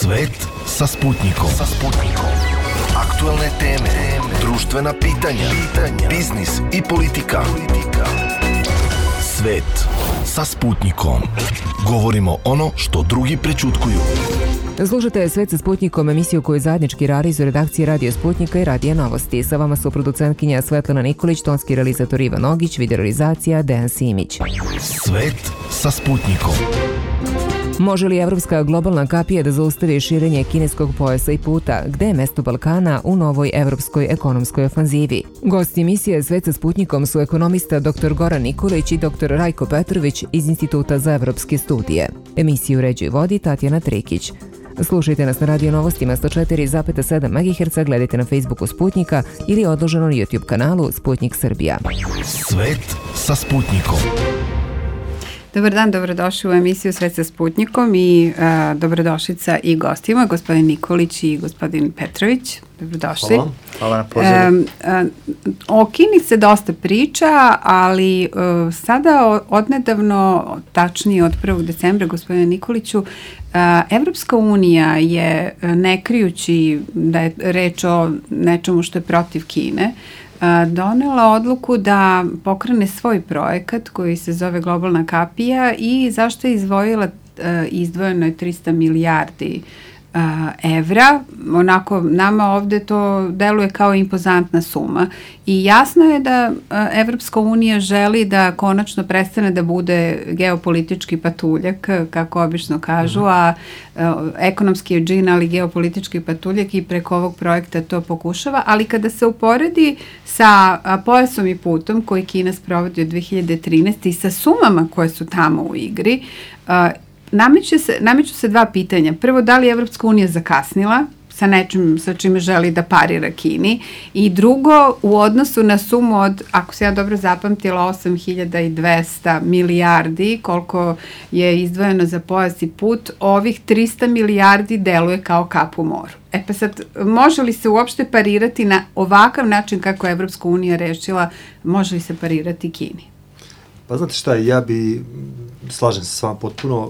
Svet sa Sputnikom. Aktuelne teme, društvena pitanja, biznis i politika. Svet sa Sputnikom. Govorimo ono što drugi prećutkuju. Slušate Svet sa Sputnikom, emisiju koju zajednički realizuju redakcije Radio Sputnika i Radija Novosti. Sa vama su producentkinja Svetlana Nikolić, tonski realizator Ivan Ogić, videorealizacija Dejan Simić. Svet sa Sputnikom. Može li evropska globalna kapija da zaustavi širenje kineskog pojasa i puta? Gde je mesto Balkana u novoj evropskoj ekonomskoj ofanzivi? Gosti emisije Svet sa Sputnikom su ekonomista dr. Goran Nikolić i dr. Rajko Petrović iz Instituta za evropske studije. Emisiju uređuje i vodi Tatjana Trikić. Slušajte nas na Radio Novostima 104,7 MHz, gledajte na Facebooku Sputnika ili odloženo na YouTube kanalu Sputnik Srbija. Svet sa Sputnikom. Dobar dan, dobrodošli u emisiju Svet sa Sputnikom i dobrodošlica i gostima, gospodin Nikolić i gospodin Petrović. Dobrodošli. Hvala na pozivu. O Kini se dosta priča, ali sada odnedavno, tačnije od 1. decembra, gospodine Nikoliću, Evropska unija je, ne krijući da je reč o nečemu što je protiv Kine, donela odluku da pokrene svoj projekat koji se zove Globalna kapija i zašto je izdvojeno je 300 milijardi evra. Onako, nama ovde to deluje kao impozantna suma i jasno je da Evropska unija želi da konačno prestane da bude geopolitički patuljak, kako obično kažu, a ekonomski je džin, ali geopolitički patuljak i preko ovog projekta to pokušava, ali kada se uporedi sa pojasom i putom koji Kina sprovodi od 2013. i sa sumama koje su tamo u igri, nameću se dva pitanja. Prvo, da li je Evropska unija zakasnila sa nečim sa čime želi da parira Kini, i drugo, u odnosu na sumu od, ako se ja dobro zapamtila, 8.200 milijardi, koliko je izdvojeno za pojas i put, ovih 300 milijardi deluje kao kap u moru. Pa sad, može li se uopšte parirati na ovakav način kako je Evropska unija rešila, može li se parirati Kini? Pa znate šta, slažem se s vama potpuno,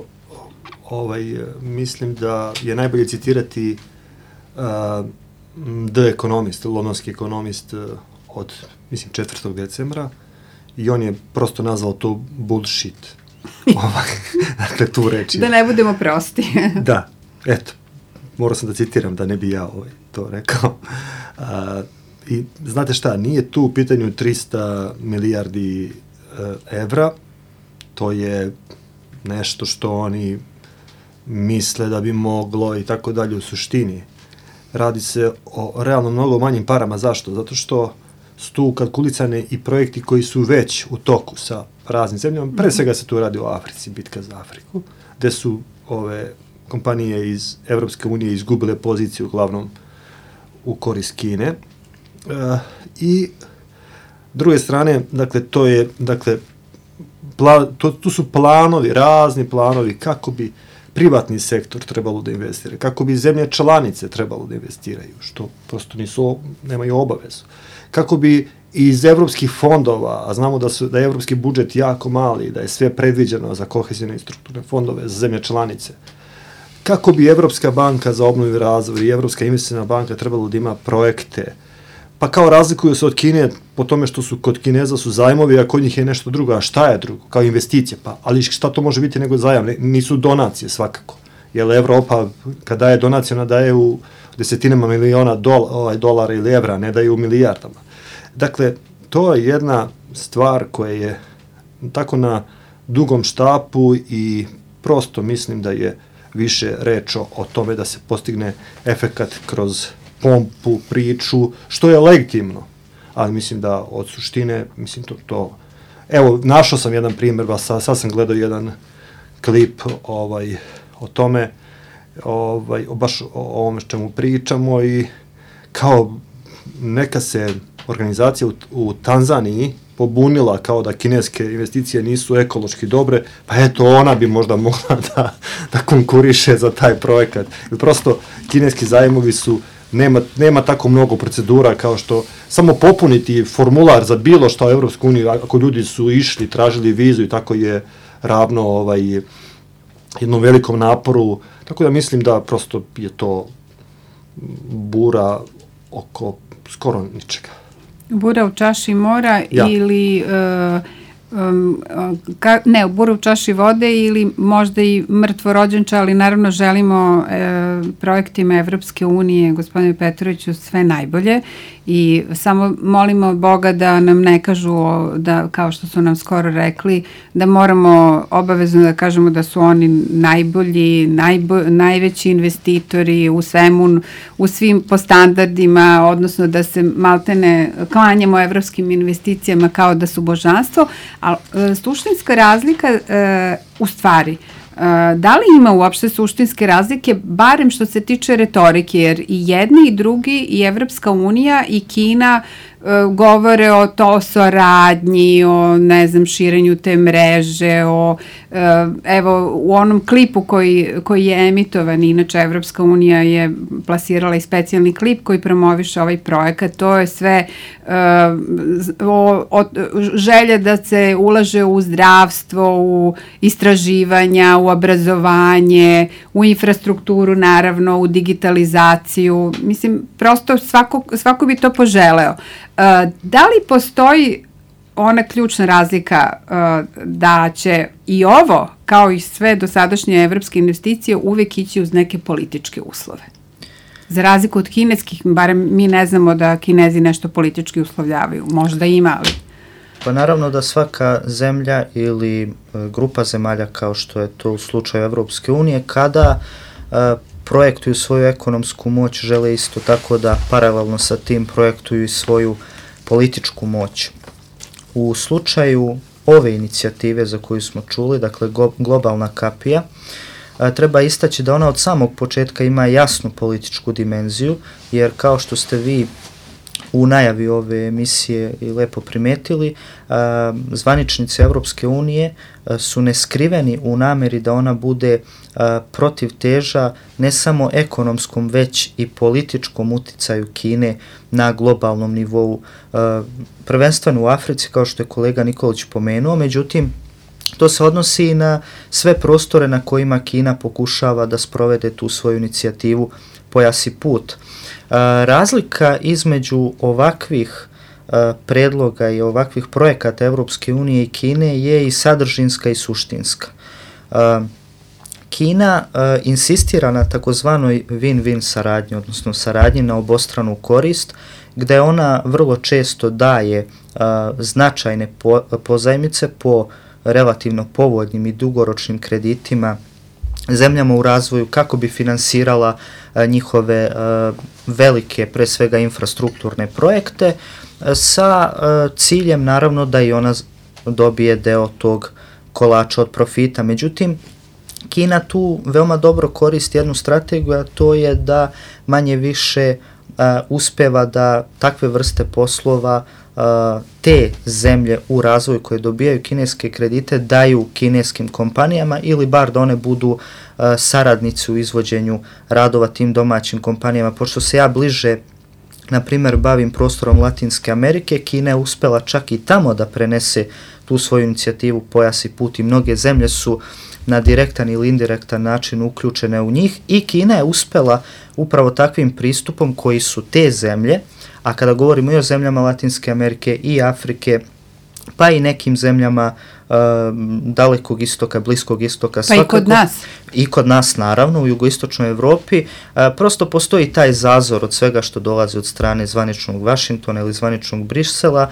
mislim da je najbolje citirati The Economist, londonski ekonomist od, 4. decembra, i on je prosto nazvao to bullshit. Dakle, tu reči. Da ne budemo prosti. Da, eto, morao sam da citiram da ne bi ja to rekao. I znate šta, nije tu u pitanju 300 milijardi evra, to je nešto što oni misle da bi moglo i tako dalje. U suštini radi se o realno mnogo manjim parama. Zašto? Zato što su tu kalkulisane i projekti koji su već u toku sa raznim zemljama. Pre svega se tu radi o Africi, bitka za Afriku, gde su ove kompanije iz Evropske unije izgubile poziciju uglavnom u korist Kine. I druge strane, dakle, tu su planovi, razni planovi kako bi privatni sektor trebalo da investira, kako bi zemlje članice trebalo da investiraju, što prosto nemaju obavezu. Kako bi iz evropskih fondova, a znamo da je evropski budžet jako mali, da je sve predviđeno za kohezijne i strukturne fondove za zemlje članice, kako bi Evropska banka za obnovu i razvoj i Evropska investiciona banka trebalo da ima projekte, pa kao razlikuju se od Kine po tome što su kod Kineza su zajmovi, a kod njih je nešto drugo. A šta je drugo? Kao investicije. Pa, ali šta to može biti nego zajam? Nisu donacije svakako. Jer Evropa, kad daje donacije, ona daje u desetinama miliona dolara ili evra, ne daje u milijardama. Dakle, to je jedna stvar koja je tako na dugom štapu i prosto mislim da je više reč o tome da se postigne efekat kroz pompu, priču, što je legitimno, ali mislim da od suštine, to. Evo, našao sam jedan primjer, sad sam gledao jedan klip o tome, baš o ovome s čemu pričamo, i kao neka se organizacija u Tanzaniji pobunila kao da kineske investicije nisu ekološki dobre, pa eto, ona bi možda mogla da konkuriše za taj projekat. Prosto, kineski zajmovi su nema tako mnogo procedura kao što samo popuniti formular za bilo što u Evropsku uniju, ako ljudi su išli, tražili vizu i tako je ravno jednom velikom naporu, tako da mislim da prosto je to bura oko skoro ničega. Bura u čaši mora ili bura u čaši vode ili možda i mrtvo rođenče, ali naravno želimo projektima Evropske unije, gospodine Petroviću, sve najbolje i samo molimo Boga da nam ne kažu da, kao što su nam skoro rekli, da moramo obavezno da kažemo da su oni najbolji, najveći investitori u svemu, u svim po standardima, odnosno da se maltene klanjamo evropskim investicijama kao da su božanstvo, ali suštinska razlika u stvari, da li ima uopšte suštinske razlike, barem što se tiče retorike, jer i jedni i drugi, i Evropska unija i Kina govore o to saradnji, o širenju te mreže, evo u onom klipu koji je emitovan, inače Evropska unija je plasirala i specijalni klip koji promoviše ovaj projekat, to je sve želja da se ulaže u zdravstvo, u istraživanja, u obrazovanje, u infrastrukturu naravno, u digitalizaciju, mislim prosto svako bi to poželeo. Da li postoji ona ključna razlika da će i ovo, kao i sve dosadašnje evropske investicije, uvek ići uz neke političke uslove? Za razliku od kineskih, barem mi ne znamo da Kinezi nešto politički uslovljavaju, možda ima, ali... Pa naravno da svaka zemlja ili grupa zemalja, kao što je to u slučaju Evropske unije, kada projektuju svoju ekonomsku moć, žele isto tako da paralelno sa tim projektuju i svoju političku moć. U slučaju ove inicijative za koju smo čuli, dakle globalna kapija, treba istaći da ona od samog početka ima jasnu političku dimenziju, jer kao što ste vi u najavi ove emisije i lepo primetili, zvaničnici Evropske unije su neskriveni u nameri da ona bude protivteža ne samo ekonomskom, već i političkom uticaju Kine na globalnom nivou, prvenstveno u Africi, kao što je kolega Nikolić pomenuo, međutim, to se odnosi i na sve prostore na kojima Kina pokušava da sprovede tu svoju inicijativu Pojas i put. Razlika između ovakvih predloga i ovakvih projekata Evropske unije i Kine je i sadržinska i suštinska. Kina insistira na takozvanoj win-win saradnji, odnosno saradnji na obostranu korist, gde ona vrlo često daje značajne pozajmice po relativno povoljnim i dugoročnim kreditima zemljama u razvoju kako bi finansirala njihove velike, pre svega infrastrukturne projekte, sa ciljem naravno da i ona dobije deo tog kolača od profita. Međutim, Kina tu veoma dobro koristi jednu strategiju, a to je da manje više uspeva da takve vrste poslova te zemlje u razvoju koje dobijaju kineske kredite daju kineskim kompanijama ili bar da one budu saradnici u izvođenju radova tim domaćim kompanijama. Pošto se ja bliže, na primjer, bavim prostorom Latinske Amerike, Kina je uspela čak i tamo da prenese tu svoju inicijativu Pojas i put i mnoge zemlje su na direktan ili indirektan način uključene u njih i Kina je uspela upravo takvim pristupom koji su te zemlje, a kada govorimo i o zemljama Latinske Amerike i Afrike, pa i nekim zemljama dalekog istoka, bliskog istoka. Pa svakako, i kod nas. I kod nas, naravno, u jugoistočnoj Evropi. Prosto postoji taj zazor od svega što dolazi od strane zvaničnog Vašingtona ili zvaničnog Brisela.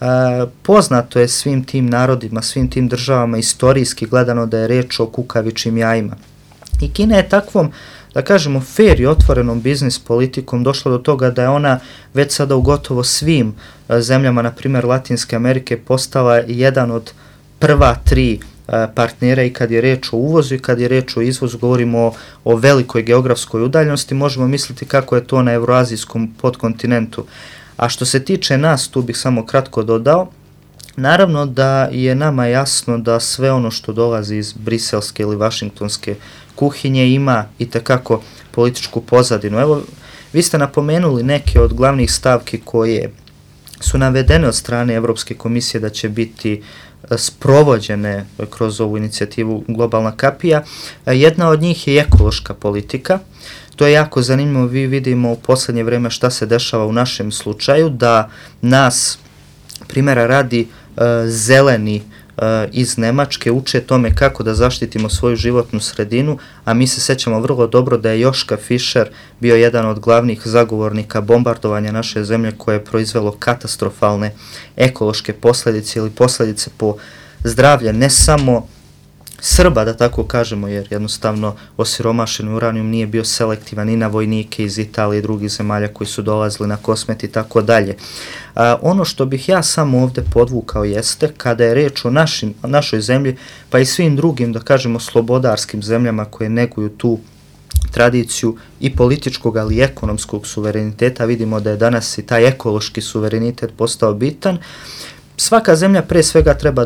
Poznato je svim tim narodima, svim tim državama istorijski gledano da je reč o kukavičim jajima. I Kina je takvom, da kažemo, fair i otvorenom biznis politikom došla do toga da je ona već sada u gotovo svim zemljama, na primjer Latinske Amerike, postala jedan od prva 3 partnera i kad je reč o uvozu i kad je reč o izvozu, govorimo o velikoj geografskoj udaljenosti, možemo misliti kako je to na evroazijskom podkontinentu. A što se tiče nas, tu bih samo kratko dodao, naravno da je nama jasno da sve ono što dolazi iz briselske ili vašingtonske kuhinje ima i tekako političku pozadinu. Evo, vi ste napomenuli neke od glavnih stavki koje su navedene od strane Evropske komisije da će biti sprovođene kroz ovu inicijativu Globalna kapija. Jedna od njih je ekološka politika. To je jako zanimljivo, vi vidimo u posljednje vrijeme šta se dešava u našem slučaju, da nas, primjera radi, zeleni iz Nemačke uče tome kako da zaštitimo svoju životnu sredinu, a mi se sećamo vrlo dobro da je Joška Fischer bio jedan od glavnih zagovornika bombardovanja naše zemlje koje je proizvelo katastrofalne ekološke posljedice ili posljedice po zdravlje ne samo Srba, da tako kažemo, jer jednostavno osiromašeni uranijum nije bio selektivan i na vojnike iz Italije i drugih zemalja koji su dolazili na Kosmet i tako dalje. Ono što bih ja samo ovdje podvukao jeste, kada je reč o našoj zemlji, pa i svim drugim, da kažemo, slobodarskim zemljama koje neguju tu tradiciju i političkog, ali i ekonomskog suvereniteta, vidimo da je danas i taj ekološki suverenitet postao bitan. Svaka zemlja pre svega treba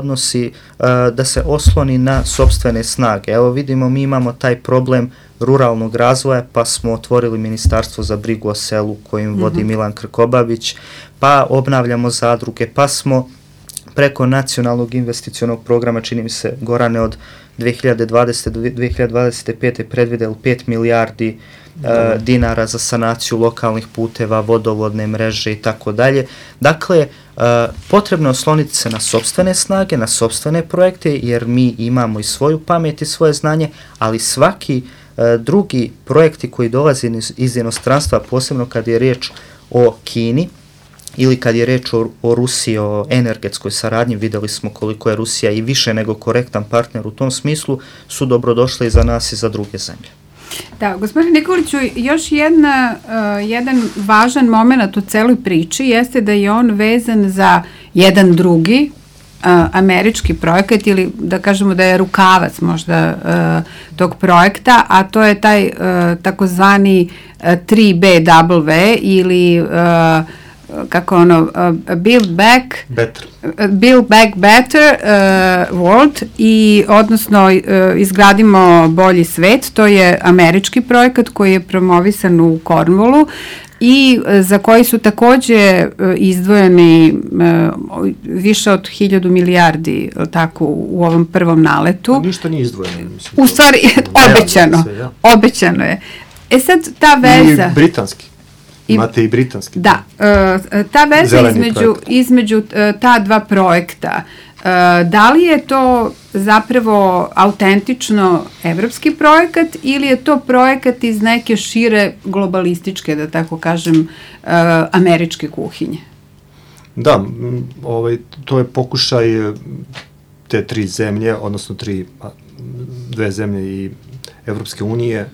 da se osloni na sopstvene snage. Evo vidimo, mi imamo taj problem ruralnog razvoja, pa smo otvorili Ministarstvo za brigu o selu kojim vodi Milan Krkobabić, pa obnavljamo zadruge, pa smo preko nacionalnog investicionog programa, čini mi se, Gorane, od 2020. do 2025. predvideli 5 milijardi dinara za sanaciju lokalnih puteva, vodovodne mreže i tako dalje. Dakle, potrebno je osloniti se na sopstvene snage, na sopstvene projekte, jer mi imamo i svoju pamet i svoje znanje, ali svaki drugi projekti koji dolaze iz inostranstva, posebno kad je riječ o Kini, ili kad je reč o Rusiji, o energetskoj saradnji, videli smo koliko je Rusija i više nego korektan partner u tom smislu, su dobrodošli i za nas i za druge zemlje. Da, gospodine Nikoliću, još jedan važan moment u celoj priči jeste da je on vezan za jedan drugi američki projekat, ili da kažemo da je rukavac možda tog projekta, a to je taj takozvani 3BW ili kako ono, Build Back Better World, i odnosno izgradimo bolji svet. To je američki projekat koji je promovisan u Cornwallu i za koji su takođe izdvojeni više od 1000 milijardi tako u ovom prvom naletu. Ništa nije izdvojeno. U stvari, obećano je. E sad ta veza... I britanski. Imate i britanski. Da, ta veza između ta dva projekta, da li je to zapravo autentično evropski projekat ili je to projekat iz neke šire globalističke, da tako kažem, američke kuhinje? Da, to je pokušaj te tri zemlje, odnosno dve zemlje i Evropske unije,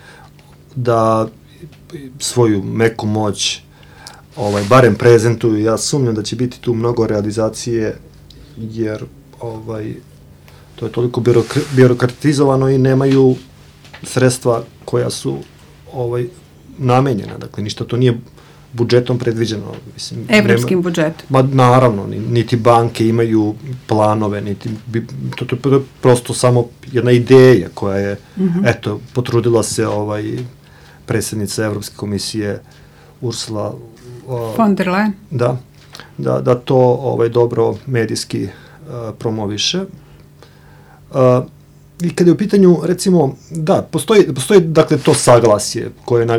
da svoju meku moć barem prezentuju. Ja sumnjam da će biti tu mnogo realizacije, jer to je toliko birokratizovano i nemaju sredstva koja su namenjena. Dakle, ništa to nije budžetom predviđeno. Evropskim budžetom. Ma naravno, niti banke imaju planove, to je prosto samo jedna ideja koja je, eto, potrudila se predsjednica Evropske komisije Ursula von der Leyen, da to dobro medijski promoviše. I kada je u pitanju, recimo, da, postoji dakle to saglasje koje je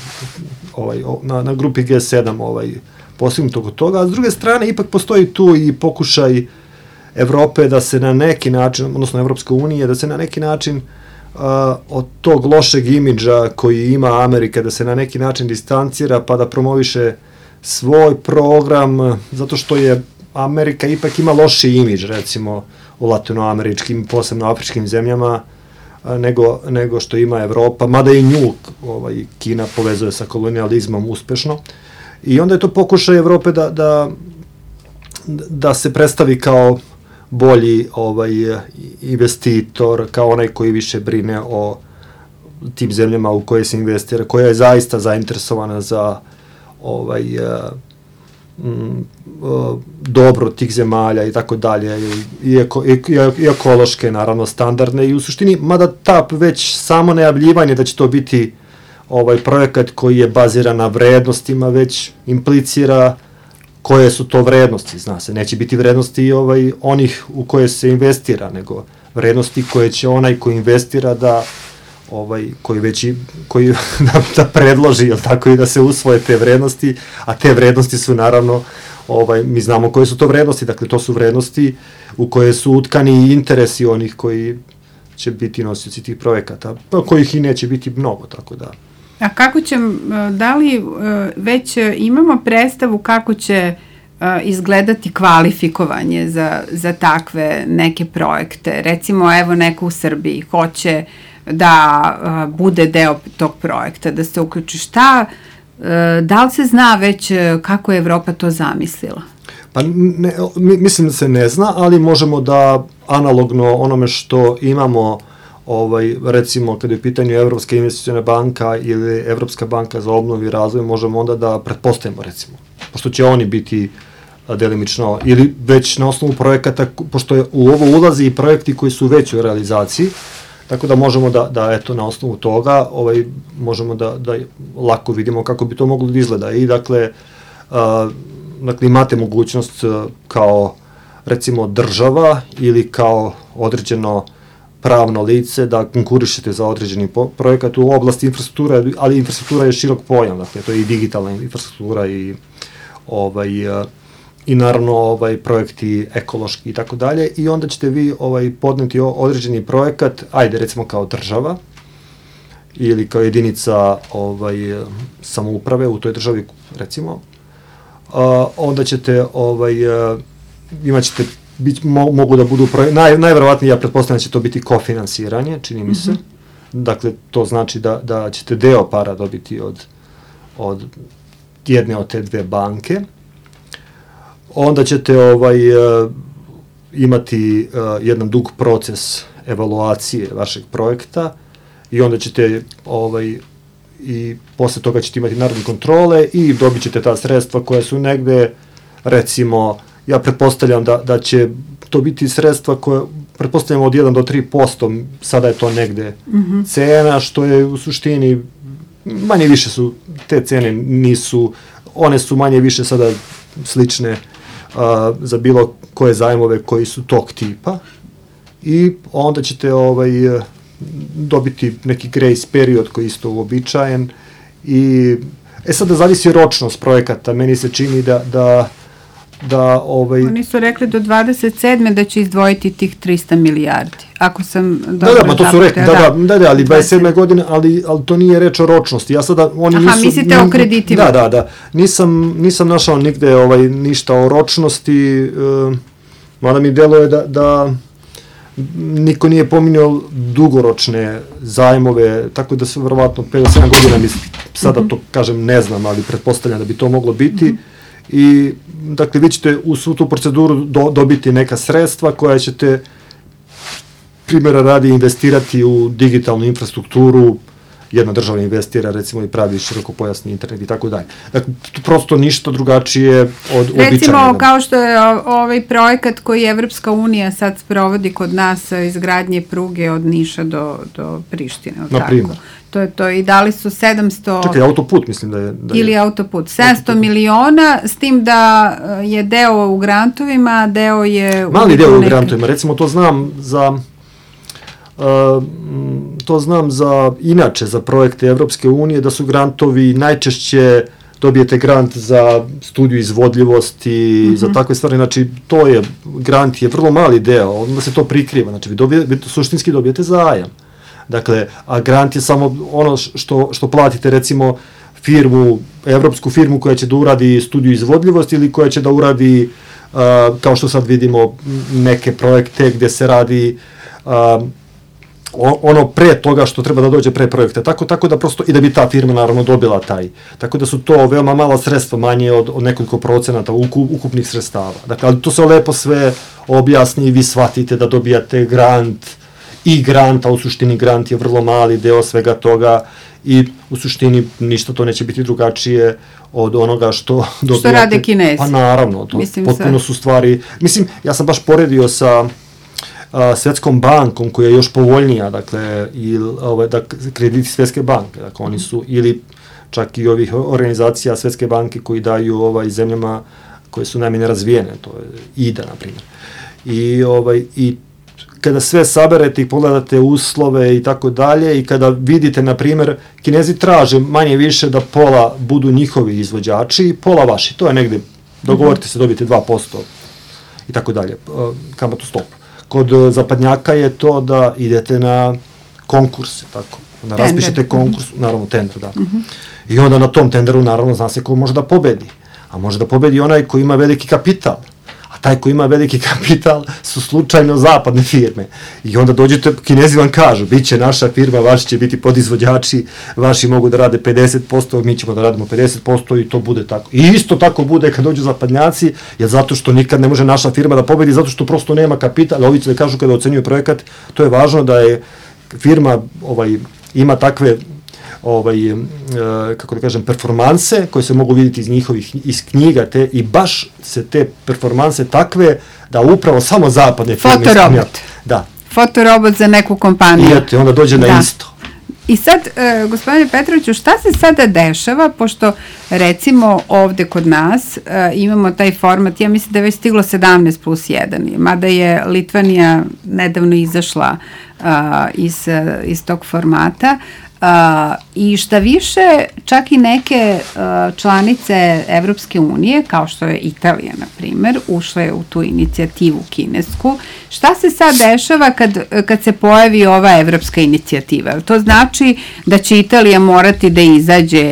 na grupi G7 postignuto oko toga, a s druge strane ipak postoji tu i pokušaj Evrope da se na neki način, odnosno Evropske unije, da se na neki način od tog lošeg imidža koji ima Amerika, da se na neki način distancira pa da promoviše svoj program, zato što je Amerika ipak ima loši imidž, recimo u latinoameričkim, posebno afričkim zemljama, nego što ima Evropa, mada i nju Kina povezuje sa kolonijalizmom uspešno. I onda je to pokušaj Evrope da se predstavi kao bolji investitor, kao onaj koji više brine o tim zemljama u koje se investira, koja je zaista zainteresovana za dobro tih zemalja i tako dalje, i ekološke, naravno, standardne, i u suštini, mada već samo najavljivanje da će to biti projekat koji je baziran na vrednostima, već implicira koje su to vrednosti, zna se, neće biti vrednosti onih u koje se investira, nego vrednosti koje će onaj ko investira da da predloži, jel tako, i da se usvoje te vrednosti, a te vrednosti su naravno, mi znamo koje su to vrednosti, dakle to su vrednosti u koje su utkani interesi onih koji će biti nosioci tih projekata, kojih i neće biti mnogo, tako da. A kako će, da li već imamo predstavu kako će izgledati kvalifikovanje za takve neke projekte? Recimo, evo neko u Srbiji hoće da bude deo tog projekta, da se uključi. Da li se zna već kako je Evropa to zamislila? Pa mislim da se ne zna, ali možemo da analogno onome što imamo, recimo kada je u pitanju Evropska investiciona banka ili Evropska banka za obnovu i razvoj, možemo onda da pretpostavimo, recimo, pošto će oni biti delimično, ili već na osnovu projekata, pošto u ovo ulazi i projekti koji su već u realizaciji, tako da možemo da eto, na osnovu toga, možemo da lako vidimo kako bi to moglo da izgleda. I dakle, imate mogućnost kao, recimo, država ili kao određeno pravno lice da konkurišete za određeni projekat u oblasti infrastrukture, ali infrastruktura je širok pojam, dakle, to je i digitalna infrastruktura i naravno projekti ekološki i tako dalje, i onda ćete vi podneti određeni projekat, ajde recimo kao država ili kao jedinica samouprave u toj državi, recimo, onda ćete imat ćete, mogu da budu najverovatnije, ja pretpostavljam da će to biti kofinansiranje, čini mi se, dakle to znači da ćete deo para dobiti od jedne od te dve banke. Onda ćete imati jedan dug proces evaluacije vašeg projekta i onda ćete i posle toga ćete imati narodne kontrole i dobit ćete ta sredstva koja su negde, recimo, ja pretpostavljam da će to biti sredstva koje, pretpostavljamo od 1 do 3%, sada je to negde cena, što je u suštini, manje više su, te cene nisu, one su manje više sada slične za bilo koje zajmove koji su tog tipa, i onda ćete dobiti neki grace period koji je isto uobičajen, i sada zavisi ročnost projekata, meni se čini da Oni su rekli do 27. da će izdvojiti tih 300 milijardi, ako sam dobro zapamtila. To su rekli, ali 27. godine, ali to nije reč o ročnosti. Ja sada, mislite o kreditima. Da. Nisam našao nigde ništa o ročnosti, mada mi deluje da niko nije pominjao dugoročne zajmove, tako da su verovatno 5 do 7 godina, sada to kažem ne znam, ali pretpostavljam da bi to moglo biti. I, dakle, vi ćete u svu tu proceduru dobiti neka sredstva koja ćete, primjera radi, investirati u digitalnu infrastrukturu, jedna država investira, recimo, i pravi širokopojasni internet i tako dalje. Dakle, prosto ništa drugačije od običajnog. Recimo, kao što je ovaj projekat koji Evropska unija sad sprovodi kod nas, izgradnje pruge od Niša do Prištine. Na primjer. To je to, i dali su 700... Čekaj, autoput mislim da je... Ili autoput. 700 miliona, s tim da je deo u grantovima, deo je... Mali deo u grantovima, recimo to znam inače za projekte Evropske unije, da su grantovi najčešće, dobijete grant za studiju izvodljivosti, za takve stvari, znači grant je vrlo mali deo, onda se to prikriva, znači vi suštinski dobijete zajam. Dakle, a grant je samo ono što platite, recimo, evropsku firmu koja će da uradi studiju izvodljivosti ili koja će da uradi, kao što sad vidimo, neke projekte gde se radi ono pre toga što treba da dođe pre projekta, tako da prosto, i da bi ta firma naravno dobila taj. Tako da su to veoma mala sredstva, manje od nekoliko procenata ukupnih sredstava. Dakle, ali to se lepo sve objasni i vi shvatite da dobijate grant, a u suštini grant je vrlo mali deo svega toga, i u suštini ništa to neće biti drugačije od onoga što dobijate. Što rade Kinezi. Pa naravno, to potpuno su stvari. Mislim, ja sam baš poredio sa Svetskom bankom, koja je još povoljnija, dakle, krediti Svetske banke, dakle, oni su, ili čak i ovih organizacija Svetske banke koji daju zemljama koje su najmanje razvijene, to je IDA, na primjer. I kada sve saberete i pogledate uslove i tako dalje, i kada vidite, na primjer, Kinezi traže manje više da pola budu njihovi izvođači i pola vaši, to je negde, dogovorite se, dobijete 2% i tako dalje, kamatu stopu. Kod zapadnjaka je to da idete na konkurse, tako, da raspišete konkurs, naravno tender, da. I onda na tom tenderu, naravno, zna se ko može da pobedi. A može da pobedi onaj koji ima veliki kapital. A taj koji ima veliki kapital su slučajno zapadne firme. I onda dođete, Kinezi vam kažu, bit će naša firma, vaši će biti podizvođači, vaši mogu da rade 50%, mi ćemo da radimo 50% i to bude tako. I isto tako bude kad dođu zapadnjaci, jer zato što nikad ne može naša firma da pobedi, zato što prosto nema kapital. Ovi će da kažu kada ocenjuju projekat, to je važno da je firma ima takve kako da kažem, performanse koje se mogu vidjeti iz knjiga i baš se te performanse takve da upravo samo zapadne firme Fotorobot. Da. Fotorobot za neku kompaniju. I onda dođe na isto. I sad, gospodine Petroviću, šta se sada dešava, pošto recimo ovde kod nas imamo taj format, ja mislim da je već stiglo 17+1, mada je Litvanija nedavno izašla iz tog formata, i šta više, čak i neke članice Evropske unije, kao što je Italija, na primer, ušle u tu inicijativu kinesku. Šta se sad dešava kad se pojavi ova evropska inicijativa? To znači da će Italija morati da izađe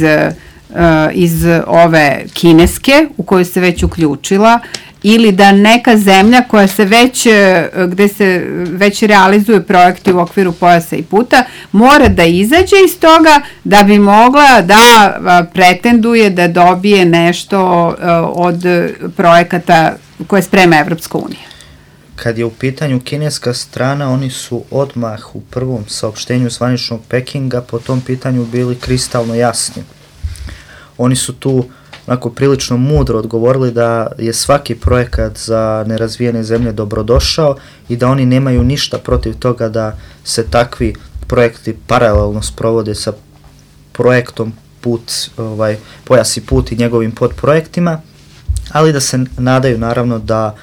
iz ove kineske, u koju se već uključila, ili da neka zemlja koja se gde se već realizuju projekti u okviru pojasa i puta, mora da izađe iz toga da bi mogla da pretenduje da dobije nešto od projekata koje sprema Evropska unija. Kad je u pitanju kineska strana, oni su odmah u prvom saopštenju zvaničnog Pekinga po tom pitanju bili kristalno jasni. Oni su tu onako prilično mudro odgovorili da je svaki projekat za nerazvijene zemlje dobrodošao i da oni nemaju ništa protiv toga da se takvi projekti paralelno sprovode sa projektom Pojas i put i njegovim podprojektima, ali da se nadaju naravno da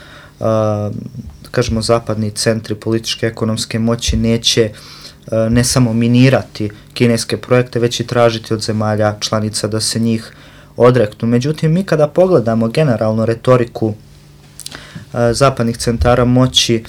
kažemo zapadni centri političke ekonomske moći neće ne samo minirati kineske projekte, već i tražiti od zemalja članica da se njih odreknu. Međutim, mi kada pogledamo generalno retoriku zapadnih centara moći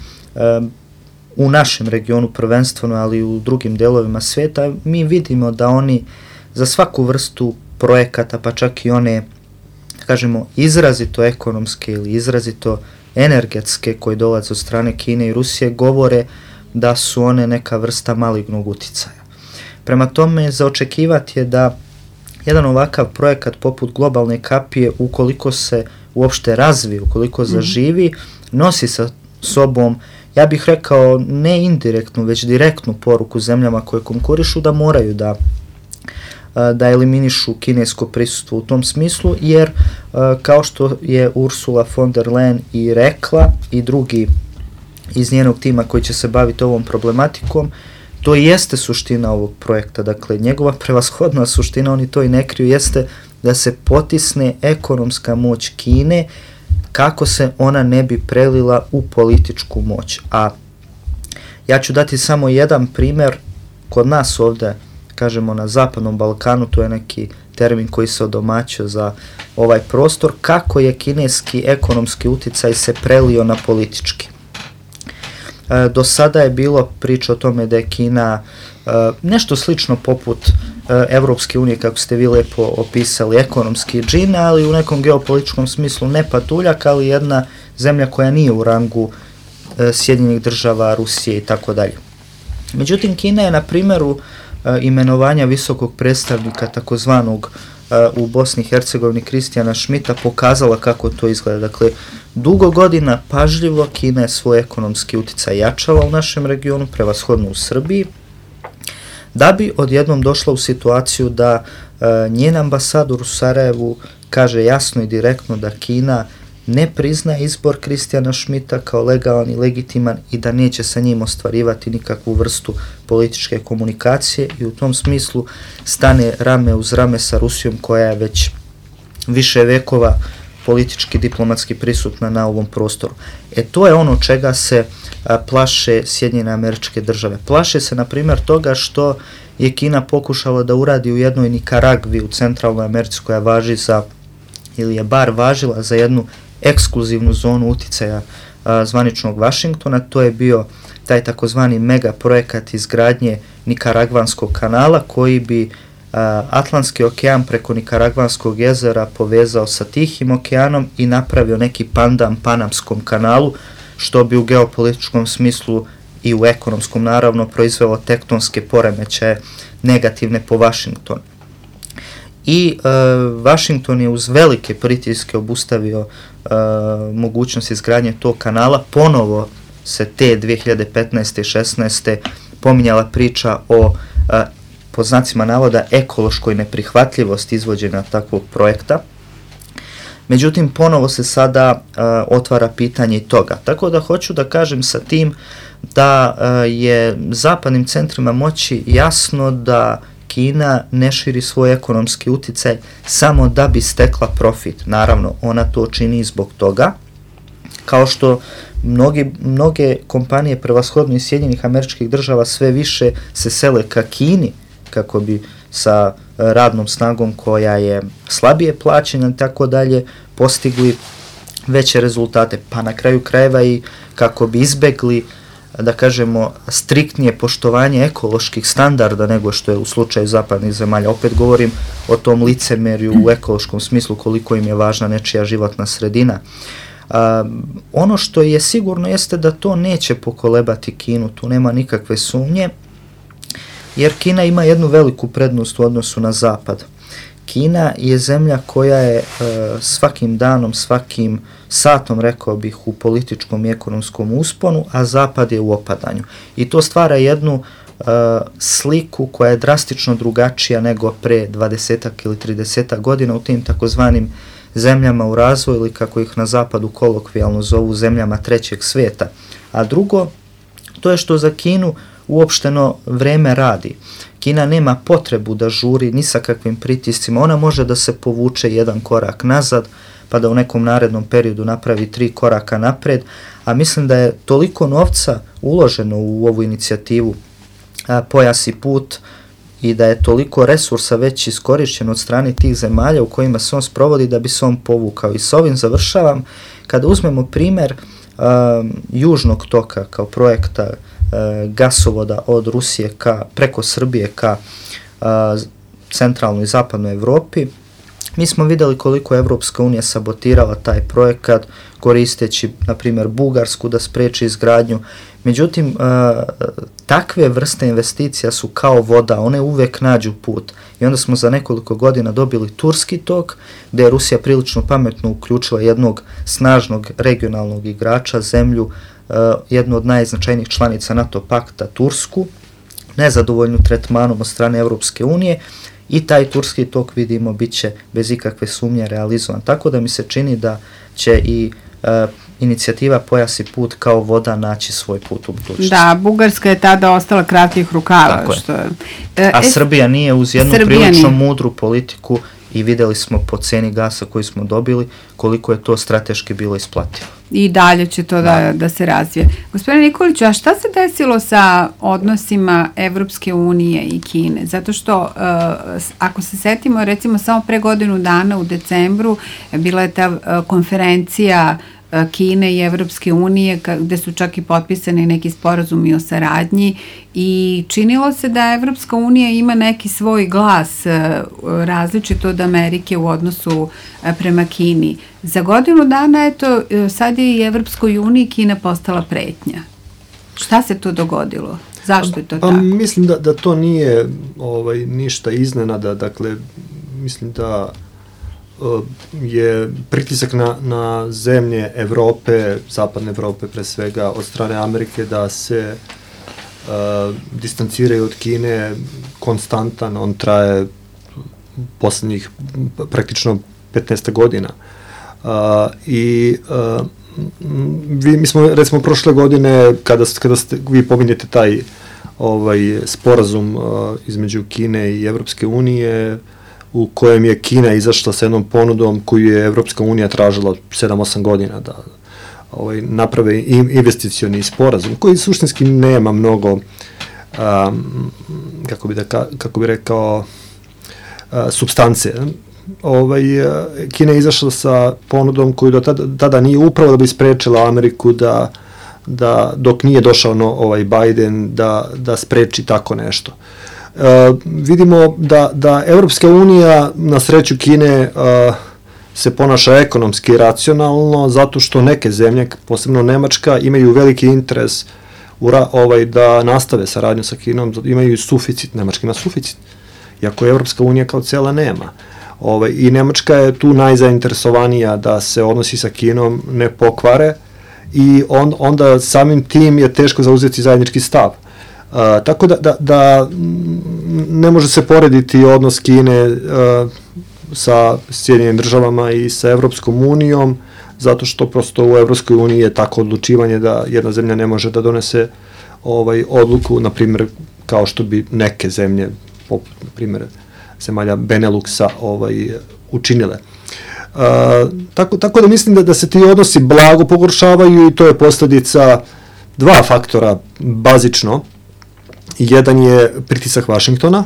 u našem regionu prvenstveno, ali i u drugim delovima sveta, mi vidimo da oni za svaku vrstu projekata, pa čak i one, kažemo, izrazito ekonomske ili izrazito energetske koje dolaze od strane Kine i Rusije, govore da su one neka vrsta malignog uticaja. Prema tome, za očekivati je da jedan ovakav projekat poput globalne kapije, ukoliko se uopšte razvije, ukoliko zaživi, nosi sa sobom, ja bih rekao, ne indirektnu, već direktnu poruku zemljama koje konkurišu da moraju da eliminišu kinesko prisustvo u tom smislu, jer kao što je Ursula von der Leyen i rekla i drugi iz njenog tima koji će se baviti ovom problematikom, to jeste suština ovog projekta. Dakle, njegova prevashodna suština, oni to i ne kriju, jeste da se potisne ekonomska moć Kine kako se ona ne bi prelila u političku moć. A ja ću dati samo jedan primer. Kod nas ovde, kažemo na Zapadnom Balkanu, to je neki termin koji se odomaćio za ovaj prostor, kako je kineski ekonomski uticaj se prelio na politički. Do sada je bilo priča o tome da je Kina nešto slično poput Evropske unije, kako ste vi lepo opisali, ekonomski džin, ali u nekom geopolitičkom smislu ne patuljak, ali jedna zemlja koja nije u rangu Sjedinjenih država, Rusije i tako dalje. Međutim, Kina je na primjeru imenovanja visokog predstavnika takozvanog u Bosni i Hercegovini Kristijana Šmita pokazala kako to izgleda. Dakle, dugo godina pažljivo Kina je svoj ekonomski uticaj jačala u našem regionu, prevashodno u Srbiji, da bi odjednom došla u situaciju da njen ambasador u Sarajevu kaže jasno i direktno da Kina ne prizna izbor Kristijana Šmita kao legalan i legitiman i da neće sa njim ostvarivati nikakvu vrstu političke komunikacije i u tom smislu stane rame uz rame sa Rusijom koja je već više vekova politički, diplomatski prisutna na ovom prostoru. To je ono čega se plaše Sjedinjene Američke Države. Plaše se, na primjer, toga što je Kina pokušala da uradi u jednoj Nikaragvi u Centralnoj Americi, koja važi za, ili je bar važila za jednu ekskluzivnu zonu uticaja zvaničnog Vašingtona. To je bio taj takozvani mega projekat izgradnje Nikaragvanskog kanala, koji bi Atlantski okean preko Nikaragvanskog jezera povezao sa Tihim okeanom i napravio neki pandan Panamskom kanalu, što bi u geopolitičkom smislu i u ekonomskom naravno proizvelo tektonske poremećaje negativne po Vašingtonu. I Vašington je uz velike pritiske obustavio mogućnost izgradnje tog kanala. Ponovo se te 2015. i 2016. pominjala priča o, pod znacima navoda, ekološkoj neprihvatljivosti izvođenja takvog projekta. Međutim, ponovo se sada otvara pitanje i toga. Tako da hoću da kažem sa tim da je zapadnim centrima moći jasno da Kina ne širi svoj ekonomski uticaj samo da bi stekla profit. Naravno, ona to čini zbog toga, kao što mnoge kompanije, prevashodno iz Sjedinjenih Američkih Država, sve više se sele ka Kini kako bi sa radnom snagom koja je slabije plaćena i tako dalje postigli veće rezultate, pa na kraju krajeva i kako bi izbegli, da kažemo, striktnije poštovanje ekoloških standarda nego što je u slučaju zapadnih zemalja. Opet govorim o tom licemerju u ekološkom smislu, koliko im je važna nečija životna sredina. Ono što je sigurno jeste da to neće pokolebati Kinu, tu nema nikakve sumnje, jer Kina ima jednu veliku prednost u odnosu na Zapad. Kina je zemlja koja je svakim danom, svakim satom, rekao bih, u političkom i ekonomskom usponu, a Zapad je u opadanju. I to stvara jednu sliku koja je drastično drugačija nego pre 20 ili 30 godina u tim takozvanim zemljama u razvoju, ili kako ih na Zapadu kolokvijalno zovu, zemljama trećeg svijeta. A drugo, to je što za Kinu uopšteno vreme radi. Kina nema potrebu da žuri ni sa kakvim pritiscima, ona može da se povuče jedan korak nazad, pa da u nekom narednom periodu napravi 3 koraka napred, a mislim da je toliko novca uloženo u ovu inicijativu Pojas i put i da je toliko resursa već iskorišćeno od strane tih zemalja u kojima se on sprovodi da bi se on povukao. I s ovim završavam. Kada uzmemo primjer Južnog toka kao projekta gasovoda od Rusije preko Srbije ka centralnoj i zapadnoj Evropi, mi smo vidjeli koliko je Evropska unija sabotirala taj projekat koristeći, na primjer, Bugarsku da spreči izgradnju. Međutim, takve vrste investicija su kao voda, one uvek nađu put. I onda smo za nekoliko godina dobili Turski tok, gdje je Rusija prilično pametno uključila jednog snažnog regionalnog igrača, zemlju, jednu od najznačajnijih članica NATO pakta, Tursku, nezadovoljnu tretmanom od strane Evropske unije, i taj Turski tok, vidimo, bit će bez ikakve sumnje realizovan. Tako da mi se čini da će i inicijativa Pojas i put kao voda naći svoj put u budućnosti. Da, Bugarska je tada ostala kratkih rukava. Što je. A Srbija nije, uz jednu prilično mudru politiku, i vidjeli smo po ceni gasa koji smo dobili koliko je to strateški bilo isplativo. I dalje će to da se razvije. Gospodine Nikoliću, a šta se desilo sa odnosima Evropske unije i Kine? Zato što, ako se setimo, recimo samo pre godinu dana u decembru bila je ta konferencija Kine i Evropske unije, gde su čak i potpisani neki sporazumi o saradnji, i činilo se da Evropska unija ima neki svoj glas različit od Amerike u odnosu prema Kini. Za godinu dana, eto, sad je i Evropskoj uniji Kina postala pretnja. Šta se to dogodilo? Zašto je to tako? Mislim da to nije ništa iznenada. Dakle, mislim da je pritisak na zemlje Evrope, zapadne Evrope pre svega, od strane Amerike da se distanciraju od Kine konstantan, on traje poslednjih praktično 15 godina. Mi smo, recimo, prošle godine, kada vi pominjete taj sporazum između Kine i Evropske unije, u kojem je Kina izašla sa jednom ponudom koju je Evropska unija tražila 7-8 godina da naprave investicioni sporazum, koji suštinski nema mnogo, kako bi rekao, supstance. Kina je izašla sa ponudom koju do tada nije, upravo da bi sprečila Ameriku da dok nije došao Biden da spreči tako nešto. Vidimo da Evropska unija, na sreću Kine, se ponaša ekonomski racionalno, zato što neke zemlje, posebno Nemačka, imaju veliki interes da nastave saradnju sa Kinom, imaju suficit, Nemačka ima suficit, iako Evropska unija kao cela nema. I Nemačka je tu najzainteresovanija da se odnosi sa Kinom ne pokvare i onda samim tim je teško zauzeti zajednički stav. Tako da ne može se porediti odnos Kine sa Sjedinjenim državama i sa Evropskom unijom, zato što prosto u Evropskoj uniji je tako odlučivanje da jedna zemlja ne može da donese odluku, na primjer, kao što bi neke zemlje, poput, na primjer, zemalja Beneluxa učinile. Tako da mislim da se ti odnosi blago pogoršavaju i to je posledica dva faktora bazično. Jedan je pritisak Vašingtona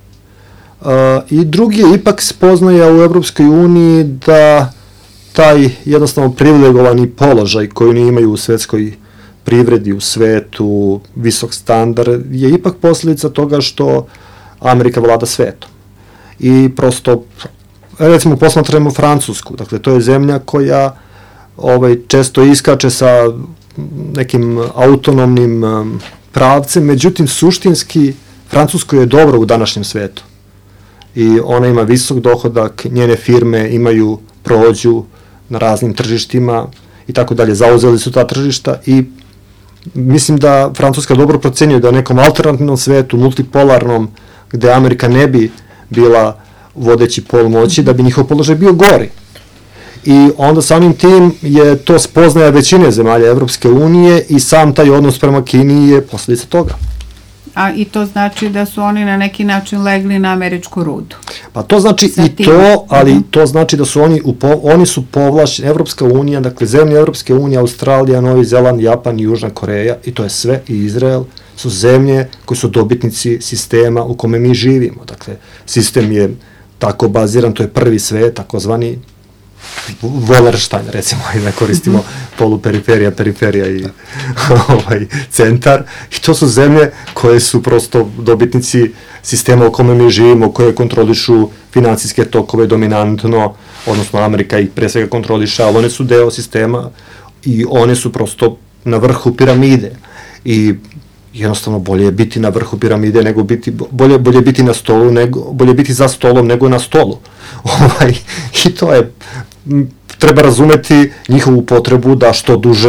i drugi je ipak spoznaja u Evropskoj uniji da taj jednostavno privilegovani položaj koji oni imaju u svetskoj privredi, u svetu, visok standard, je ipak posljedica toga što Amerika vlada svetom. I prosto, recimo, posmatramo Francusku, dakle, to je zemlja koja često iskače sa nekim autonomnim pravcem, međutim, suštinski, Francusko je dobro u današnjem svetu. I ona ima visok dohodak, njene firme imaju prođu na raznim tržištima i tako dalje, zauzeli su ta tržišta i mislim da Francuska dobro procenjuje da u nekom alternativnom svetu, multipolarnom, gde Amerika ne bi bila vodeći pol moći, da bi njihov položaj bio gori. I onda samim tim je to spoznaja većine zemalja Evropske unije i sam taj odnos prema Kini je posljedica toga. A i to znači da su oni na neki način legli na američku rudu? Pa to znači i to, ali to znači da su oni su povlašćeni, Evropska unija, dakle zemlje Evropske unije, Australija, Novi Zeland, Japan i Južna Koreja, i to je sve, i Izrael, su zemlje koji su dobitnici sistema u kome mi živimo. Dakle, sistem je tako baziran, to je prvi svet, takozvani Wallerstein, recimo, i ne koristimo poluperiferija, periferija i centar. I to su zemlje koje su prosto dobitnici sistema u kome mi živimo, koje kontrolišu financijske tokove dominantno, odnosno Amerika ih pre svega kontroliše, ali one su deo sistema i one su prosto na vrhu piramide. I jednostavno bolje je biti na vrhu piramide nego bolje biti na stolu, bolje biti za stolom nego na stolu. I to je, treba razumeti njihovu potrebu da što duže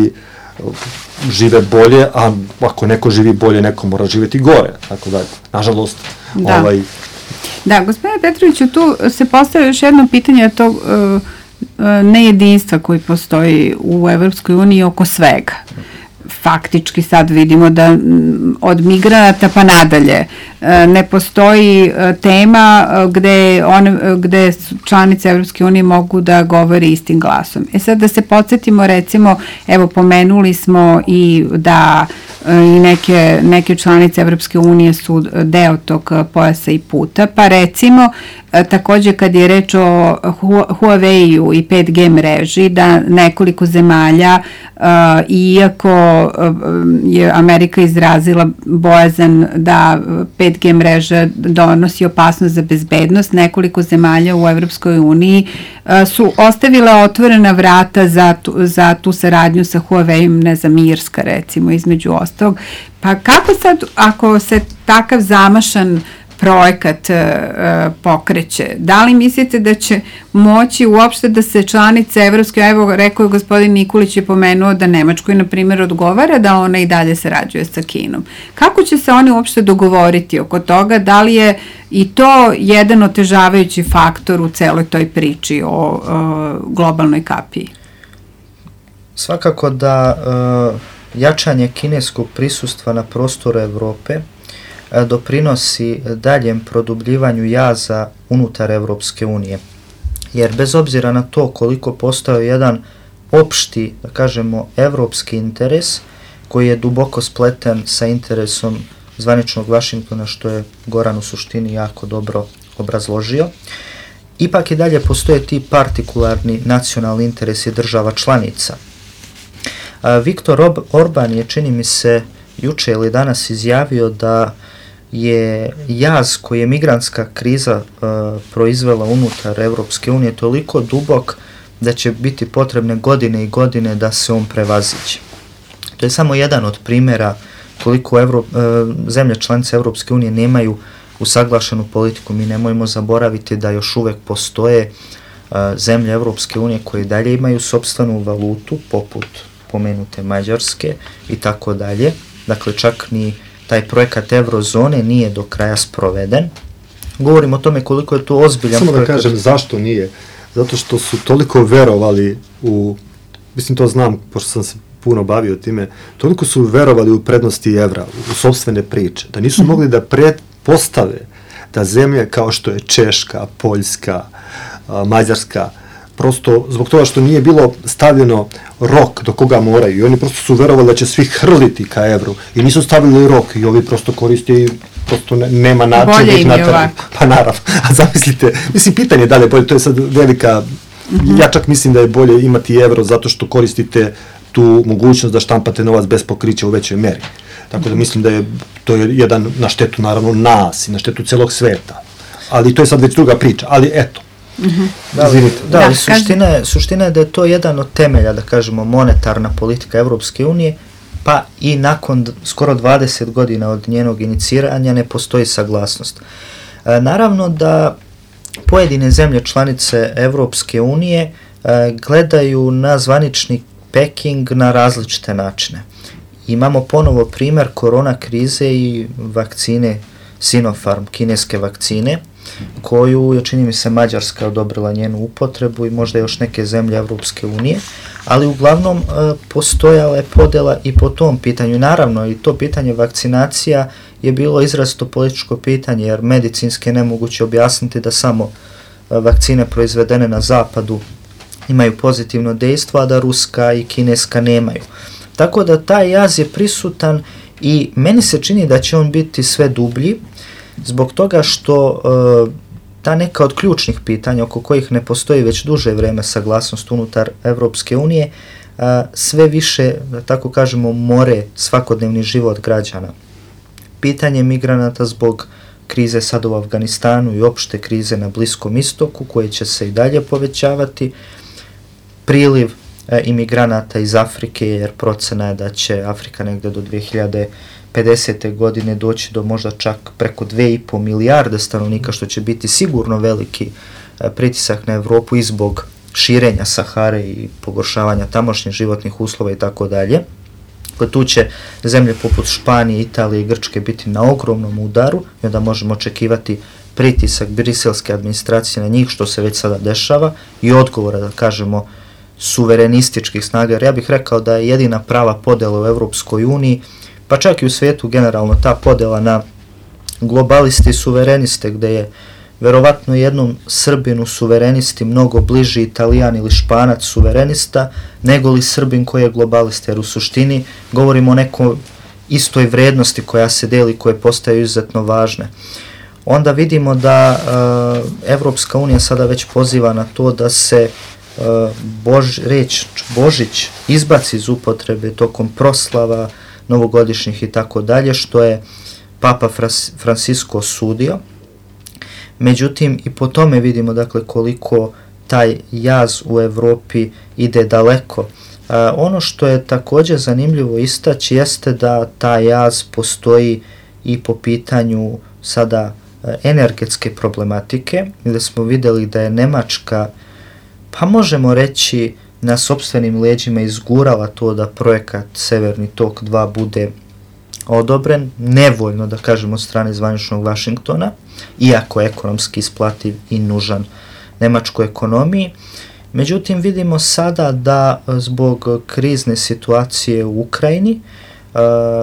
žive bolje, a ako neko živi bolje, neko mora živeti gore, tako da, nažalost, Da, gospodine Petroviću, tu se postavlja još jedno pitanje tog nejedinstva koji postoji u Evropskoj uniji oko svega. Faktički sad vidimo da od migranata pa nadalje ne postoji tema gde članice Evropske unije mogu da govore istim glasom. Sad da se podsjetimo, recimo, evo pomenuli smo i da i neke članice Evropske unije su deo tog pojasa i puta, pa recimo takođe kad je reč o Huawei-u i 5G mreži, da nekoliko zemalja, iako je Amerika izrazila bojazan da 5G mreža donosi opasnost za bezbednost, nekoliko zemalja u Evropskoj uniji su ostavile otvorena vrata za tu saradnju sa Huawei-om, ne znam, Irska recimo, između ostalog. Pa kako sad, ako se takav zamašan projekat pokreće, da li mislite da će moći uopšte da se članice Evropske, evo rekao je gospodin Nikolić, je pomenuo da Nemačkoj, na primjer, odgovara da ona i dalje sarađuje sa Kinom. Kako će se oni uopšte dogovoriti oko toga? Da li je i to jedan otežavajući faktor u celoj toj priči o globalnoj kapiji? Svakako da jačanje kineskog prisustva na prostoru Evrope doprinosi daljem produbljivanju jaza unutar Evropske unije. Jer bez obzira na to koliko postoji jedan opšti, da kažemo, evropski interes koji je duboko spleten sa interesom zvaničnog Vašingtona, što je Goran u suštini jako dobro obrazložio, ipak i dalje postoje ti partikularni nacionalni interesi država članica. Viktor Orban je, čini mi se, juče ili danas izjavio da je jaz koji je migrantska kriza proizvela unutar Evropske unije toliko dubok da će biti potrebne godine i godine da se on prevaziđe. To je samo jedan od primjera koliko zemlje članice Evropske unije nemaju usaglašenu politiku. Mi nemojmo zaboraviti da još uvek postoje zemlje Evropske unije koje dalje imaju sopstvenu valutu, poput pomenute Mađarske i tako dalje. Dakle, čak ni taj projekat Eurozone nije do kraja sproveden. Govorimo o tome koliko je to ozbiljan projekat. Samo da kažem zašto nije. Zato što su toliko verovali u, mislim to znam, pošto sam se puno bavio time, toliko su verovali u prednosti evra, u sopstvene priče, da nisu mogli da pretpostave da zemlje kao što je Češka, Poljska, Mađarska, prosto zbog toga što nije bilo stavljeno rok do koga moraju i oni prosto su verovali da će svi hrliti ka evru i nisu stavili rok i ovi prosto koriste i prosto nema način da ih natrati. Pa naravno, a zamislite, mislim pitanje da li je bolje, to je sad velika, ja čak mislim da je bolje imati evro zato što koristite tu mogućnost da štampate novac bez pokrića u većoj meri. Tako da mislim da je to jedan na štetu naravno nas i na štetu celog sveta. Ali to je sad već druga priča, ali eto. Suština je da je to jedan od temelja, da kažemo, monetarna politika Evropske unije, pa i nakon skoro 20 godina od njenog iniciranja ne postoji saglasnost. Naravno da pojedine zemlje članice Evropske unije gledaju na zvanični Peking na različite načine. Imamo ponovo primjer korona krize i vakcine Sinopharm, kineske vakcine, koju je, čini mi se, Mađarska odobrila njenu upotrebu i možda još neke zemlje Evropske unije, ali uglavnom postojala je podela i po tom pitanju. Naravno, i to pitanje vakcinacija je bilo izrazito političko pitanje, jer medicinski je nemoguće objasniti da samo vakcine proizvedene na zapadu imaju pozitivno dejstvo, a da ruska i kineska nemaju. Tako da taj jaz je prisutan i meni se čini da će on biti sve dublji, zbog toga što ta neka od ključnih pitanja oko kojih ne postoji već duže vreme saglasnost unutar Evropske unije, sve više, da tako kažemo, more svakodnevni život građana. Pitanje migranata zbog krize sad u Afganistanu i opšte krize na Bliskom istoku, koje će se i dalje povećavati, priliv imigranata iz Afrike, jer procena je da će Afrika negde do 2050. godine doći do možda čak preko 2,5 milijarde stanovnika, što će biti sigurno veliki pritisak na Evropu i zbog širenja Sahare i pogoršavanja tamošnjih životnih uslova i tako dalje. Tu će zemlje poput Španije, Italije i Grčke biti na ogromnom udaru i onda možemo očekivati pritisak briselske administracije na njih, što se već sada dešava, i odgovora, da kažemo, suverenističkih snaga, jer ja bih rekao da je jedina prava podela u Evropskoj uniji, pa čak i u svijetu generalno, ta podela na globaliste i suvereniste, gde je verovatno jednom Srbinu suverenisti mnogo bliži Italijan ili Španac suverenista, nego li Srbin koji je globalista, jer u suštini govorimo o nekoj istoj vrednosti koja se deli, koje postaju izuzetno važne. Onda vidimo da Evropska unija sada već poziva na to da se reč Božić izbaci iz upotrebe tokom proslava novogodišnjih i tako dalje, što je Papa Francisco osudio. Međutim, i po tome vidimo, dakle, koliko taj jaz u Evropi ide daleko. Ono što je također zanimljivo istaći jeste da taj jaz postoji i po pitanju sada energetske problematike, gdje smo vidjeli da je Nemačka, pa možemo reći, na sopstvenim leđima izgurala to da projekat Severni tok 2 bude odobren, nevoljno, da kažemo, od strane zvaničnog Vašingtona, iako je ekonomski isplativ i nužan nemačkoj ekonomiji. Međutim, vidimo sada da zbog krizne situacije u Ukrajini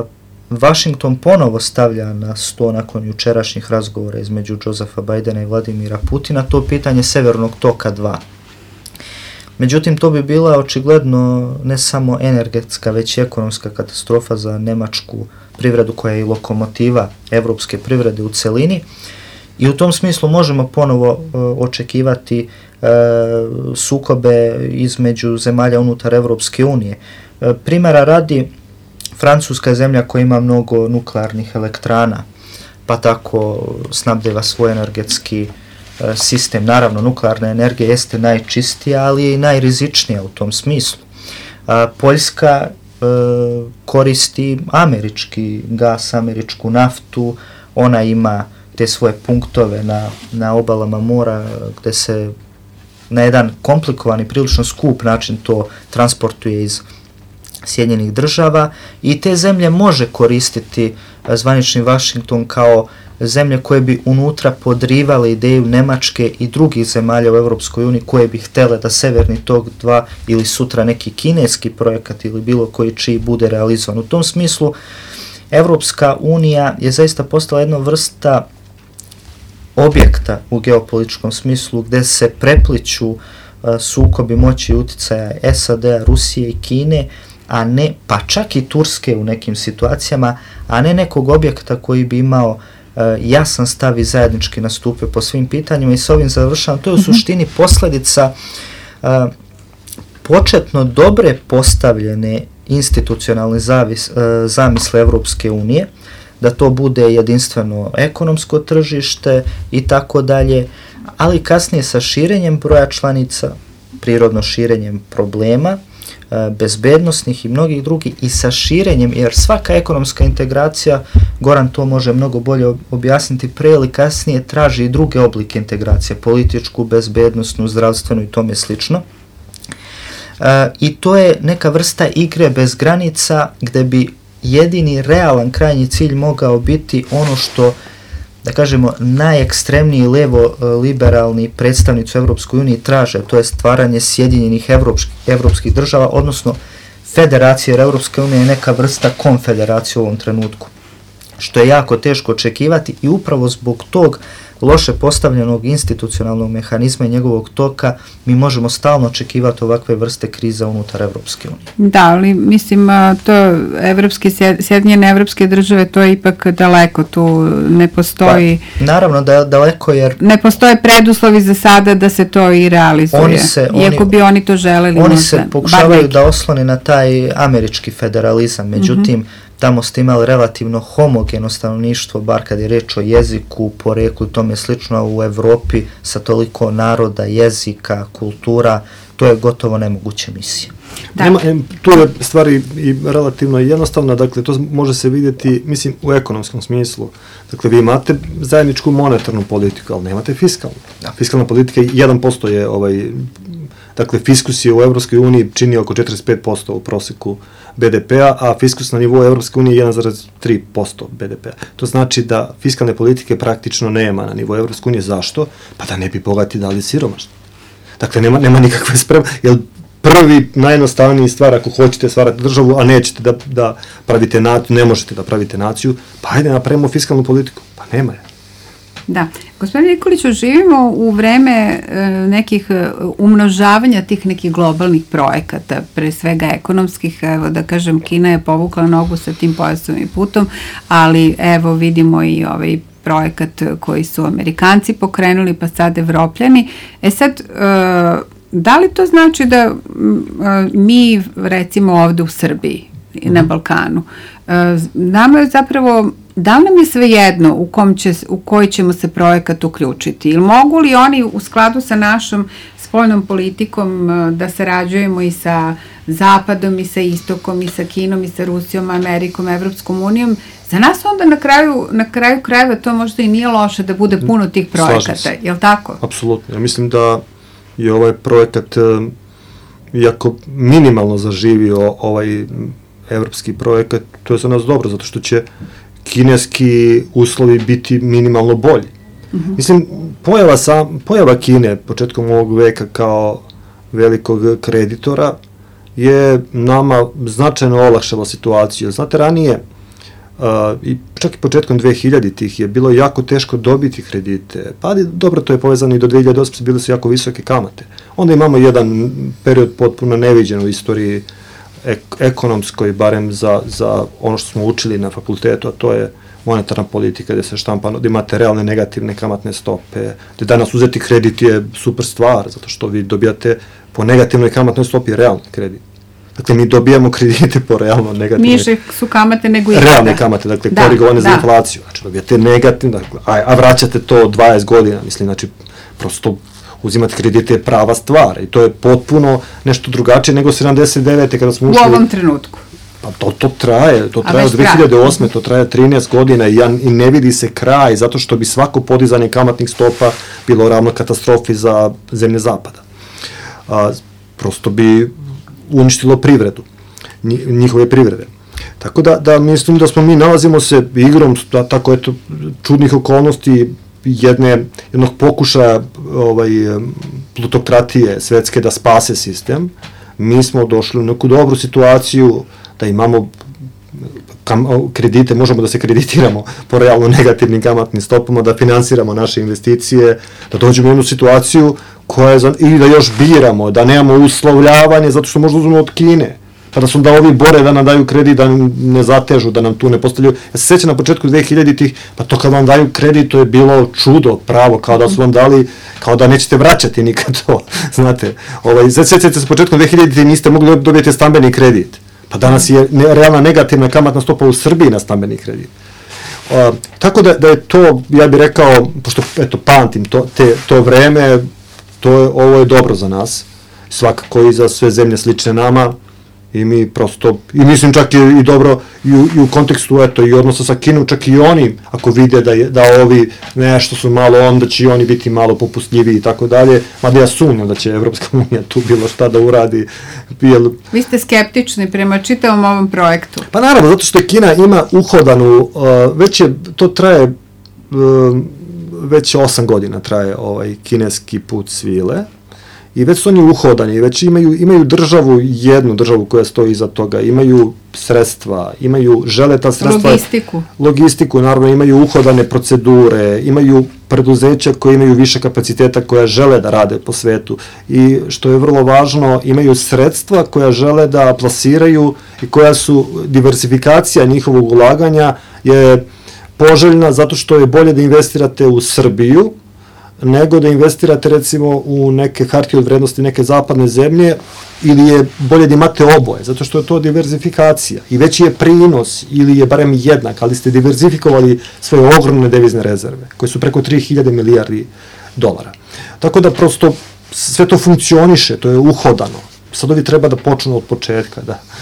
Washington ponovo stavlja na sto nakon jučerašnjih razgovora između Josepha Bidena i Vladimira Putina to pitanje Severnog toka 2. Međutim, to bi bila očigledno ne samo energetska, već i ekonomska katastrofa za nemačku privredu koja je i lokomotiva evropske privrede u celini. I u tom smislu možemo ponovo očekivati sukobe između zemalja unutar Evropske unije. Primjera radi, Francuska je zemlja koja ima mnogo nuklearnih elektrana, pa tako snabdeva svoj energetski sistem. Naravno, nuklearna energija jeste najčistija, ali je i najrizičnija u tom smislu. Poljska koristi američki gas, američku naftu, ona ima te svoje punktove na obalama mora gde se na jedan komplikovan i prilično skup način to transportuje iz Sjedinjenih država i te zemlje može koristiti zvanični Washington kao zemlje koje bi unutra podrivale ideju Nemačke i drugih zemalja u Europskoj uniji koje bi htele da Severni tok 2 ili sutra neki kineski projekat ili bilo koji čiji bude realizovan. U tom smislu Evropska unija je zaista postala jedna vrsta objekta u geopolitičkom smislu gde se prepliću sukobi moći i uticaja SAD-a, Rusije i Kine, a ne, pa čak i Turske u nekim situacijama, a ne nekog objekta koji bi imao jasan stav i zajednički nastupe po svim pitanjima. I s ovim završavam. To je u suštini posljedica početno dobre postavljene institucionalne zamisle Evropske unije, da to bude jedinstveno ekonomsko tržište i tako dalje, ali kasnije sa širenjem broja članica, prirodno širenjem problema, bezbednosnih i mnogih drugih i sa širenjem, jer svaka ekonomska integracija, Goran to može mnogo bolje objasniti, pre ili kasnije traži i druge oblike integracije, političku, bezbednosnu, zdravstvenu i tome slično. I to je neka vrsta igre bez granica gde bi jedini realan krajnji cilj mogao biti ono što, da kažemo, najekstremniji levo-liberalni predstavnici u Evropskoj uniji traže, to je stvaranje sjedinjenih evropskih država, odnosno federacije, jer Evropska unija je neka vrsta konfederacije u ovom trenutku, što je jako teško očekivati i upravo zbog tog loše postavljenog institucionalnog mehanizma i njegovog toka mi možemo stalno očekivati ovakve vrste kriza unutar Evropske unije. Da, ali mislim to Sjedinjene evropske države, to je ipak daleko, tu ne postoji... Pa, naravno da je daleko jer... Ne postoje preduslovi za sada da se to i realizuje, iako bi oni to želeli. Oni se pokušavaju da oslone na taj američki federalizam, međutim, tamo ste imali relativno homogeno stanovništvo, bar kad je reč o jeziku, poreklu i tome slično, a u Evropi sa toliko naroda, jezika, kultura, to je gotovo nemoguća misija. Tu je stvari i relativno jednostavna, dakle to može se vidjeti, mislim, u ekonomskom smislu. Dakle, vi imate zajedničku monetarnu politiku, ali nemate fiskalnu. Fiskalna politika 1% je, dakle, fiskus je u Evropskoj uniji čini oko 45% u proseku BDP-a, a fiskus na nivou Evropske unije je 1,3% BDP-a. To znači da fiskalne politike praktično nema na nivou Evropske unije. Zašto? Pa da ne bi bogati dali siromašni. Dakle, nema nikakve spreme, jer prvi najjednostavniji stvar, ako hoćete stvarati državu, a nećete da pravite naciju, ne možete da pravite naciju, pa ajde napravimo fiskalnu politiku. Pa nema je. Da. Gospodine Nikoliću, živimo u vreme nekih umnožavanja tih nekih globalnih projekata, pre svega ekonomskih. Evo da kažem, Kina je povukla nogu sa tim pojasom i putom, ali evo vidimo i ovaj projekat koji su Amerikanci pokrenuli, pa sad Evropljani. Sad, da li to znači da mi, recimo ovde u Srbiji, na Balkanu, nama je zapravo, da li nam je svejedno u koji ćemo se projekat uključiti? Ili mogu li oni u skladu sa našom spoljnom politikom da sarađujemo i sa Zapadom, i sa Istokom, i sa Kinom, i sa Rusijom, Amerikom, Evropskom unijom? Za nas onda na kraju krajeva to možda i nije loše da bude puno tih projekata, je li tako? Apsolutno. Ja mislim da je ovaj projekat, iako minimalno zaživio ovaj evropski projekat, to je za nas dobro, zato što će kineski uslovi biti minimalno bolji. Mislim, pojava Kine početkom ovog veka kao velikog kreditora je nama značajno olakšala situaciju. Znate, ranije i čak i početkom 2000-ih je bilo jako teško dobiti kredite. Pa dobro, to je povezano i do 2008. bile su jako visoke kamate. Onda imamo jedan period potpuno neviđen u istoriji ekonomskoj, barem za ono što smo učili na fakultetu, a to je monetarna politika gde se štampa, gde imate realne negativne kamatne stope, gde danas uzeti kredit je super stvar, zato što vi dobijate po negativnoj kamatnoj stopi realni kredit. Dakle, mi dobijamo kredite po realno negativne... Niže su kamate nego ikada. Realne kamate, dakle, korigovane za inflaciju. Znači, dobijate negativne, dakle, a vraćate to 20 godina, mislim, znači, prosto uzimati kredite je prava stvar i to je potpuno nešto drugačije nego 79. kada smo ušli... U ovom trenutku. Pa to traje od 2008. To traje 13 godina i ne vidi se kraj, zato što bi svako podizanje kamatnih stopa bilo ravno katastrofi za zemlje zapada. Prosto bi uništilo privredu, njihove privrede. Tako da mislim da mi nalazimo se igrom tako eto čudnih okolnosti jednog pokušaja plutokratije svetske da spase sistem. Mi smo došli u neku dobru situaciju da imamo kredite, možemo da se kreditiramo po realno negativnim kamatnim stopama, da finansiramo naše investicije, da dođemo u jednu situaciju i da još biramo, da nemamo uslovljavanje zato što možda uzmemo od Kine, pa da su da ovi bore da nam daju kredit, da ne zatežu, da nam tu ne postavljaju. Ja se sećam na početku 2000-ih, pa to kad vam daju kredit, to je bilo čudo, pravo, kao da su vam dali, kao da nećete vraćati nikad to, znate. Sećate se početkom 2000-ih niste mogli dobijeti stambeni kredit, pa danas je realna negativna kamatna stopa u Srbiji na stambeni kredit. Tako da je to, ja bih rekao, pošto eto pamtim to vreme, ovo je dobro za nas, svakako i za sve zemlje slične nama, i mi prosto, i mislim čak i dobro i u kontekstu eto i odnosa sa Kinom, čak i oni ako vide da ovi nešto su malo, onda će i oni biti malo popustljiviji i tako dalje, mada ja sumnjam da će Evropska unija tu bilo šta da uradi. Vi ste skeptični prema čitavom ovom projektu? Pa naravno, zato što Kina ima uhodanu, to traje već 8 godina traje kineski put svile, i već su oni uhodani, već imaju jednu državu koja stoji iza toga, imaju sredstva, žele ta sredstva... Logistiku, naravno, imaju uhodane procedure, imaju preduzeća koje imaju više kapaciteta, koja žele da rade po svetu i, što je vrlo važno, imaju sredstva koja žele da plasiraju i koja su, diversifikacija njihovog ulaganja je poželjna zato što je bolje da investirate u Srbiju, nego da investirate recimo u neke hartije od vrednosti neke zapadne zemlje, ili je bolje da imate oboje, zato što je to diversifikacija i veći je prinos ili je barem jednak, ali ste diversifikovali svoje ogromne devizne rezerve, koje su preko 3000 milijardi dolara. Tako da prosto sve to funkcioniše, to je uhodano. Sad ovi treba da počnu od početka,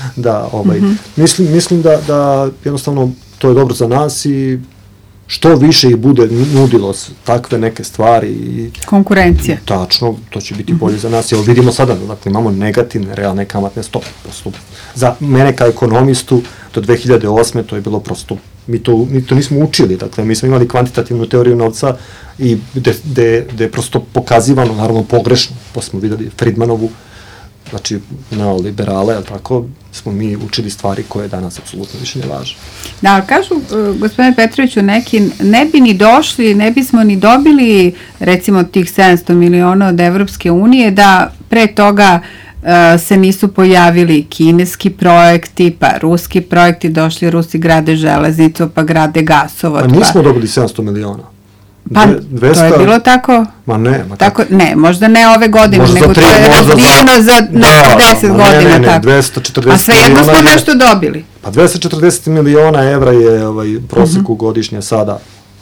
mislim da jednostavno to je dobro za nas i što više ih bude nudilo takve neke stvari. Konkurencija. Tačno, to će biti bolje za nas. Evo vidimo sada, dakle, imamo negativne realne kamatne stope. Za mene kao ekonomistu do 2008. to je bilo prosto, mi to nismo učili, dakle, mi smo imali kvantitativnu teoriju novca i gde je prosto pokazivano, naravno pogrešno, posle smo videli Friedmanovu, znači neoliberale, ali tako smo mi učili stvari koje danas apsolutno više ne važe. Da, kažu, gospodine Petroviću, neki ne bi ni došli, ne bismo ni dobili recimo tih 700 miliona od Evropske unije da pre toga se nisu pojavili kineski projekti, pa ruski projekti, došli Rusi grade železnicu, pa grade gasovod. A nismo dobili 700 miliona. Pa, to je bilo tako? Ma ne. Ne, možda ne ove godine, nego to je razvijeno za 10 godina. Ne, 240 miliona. A svejedno smo nešto dobili. Pa 240 miliona evra je proseku godišnje sada.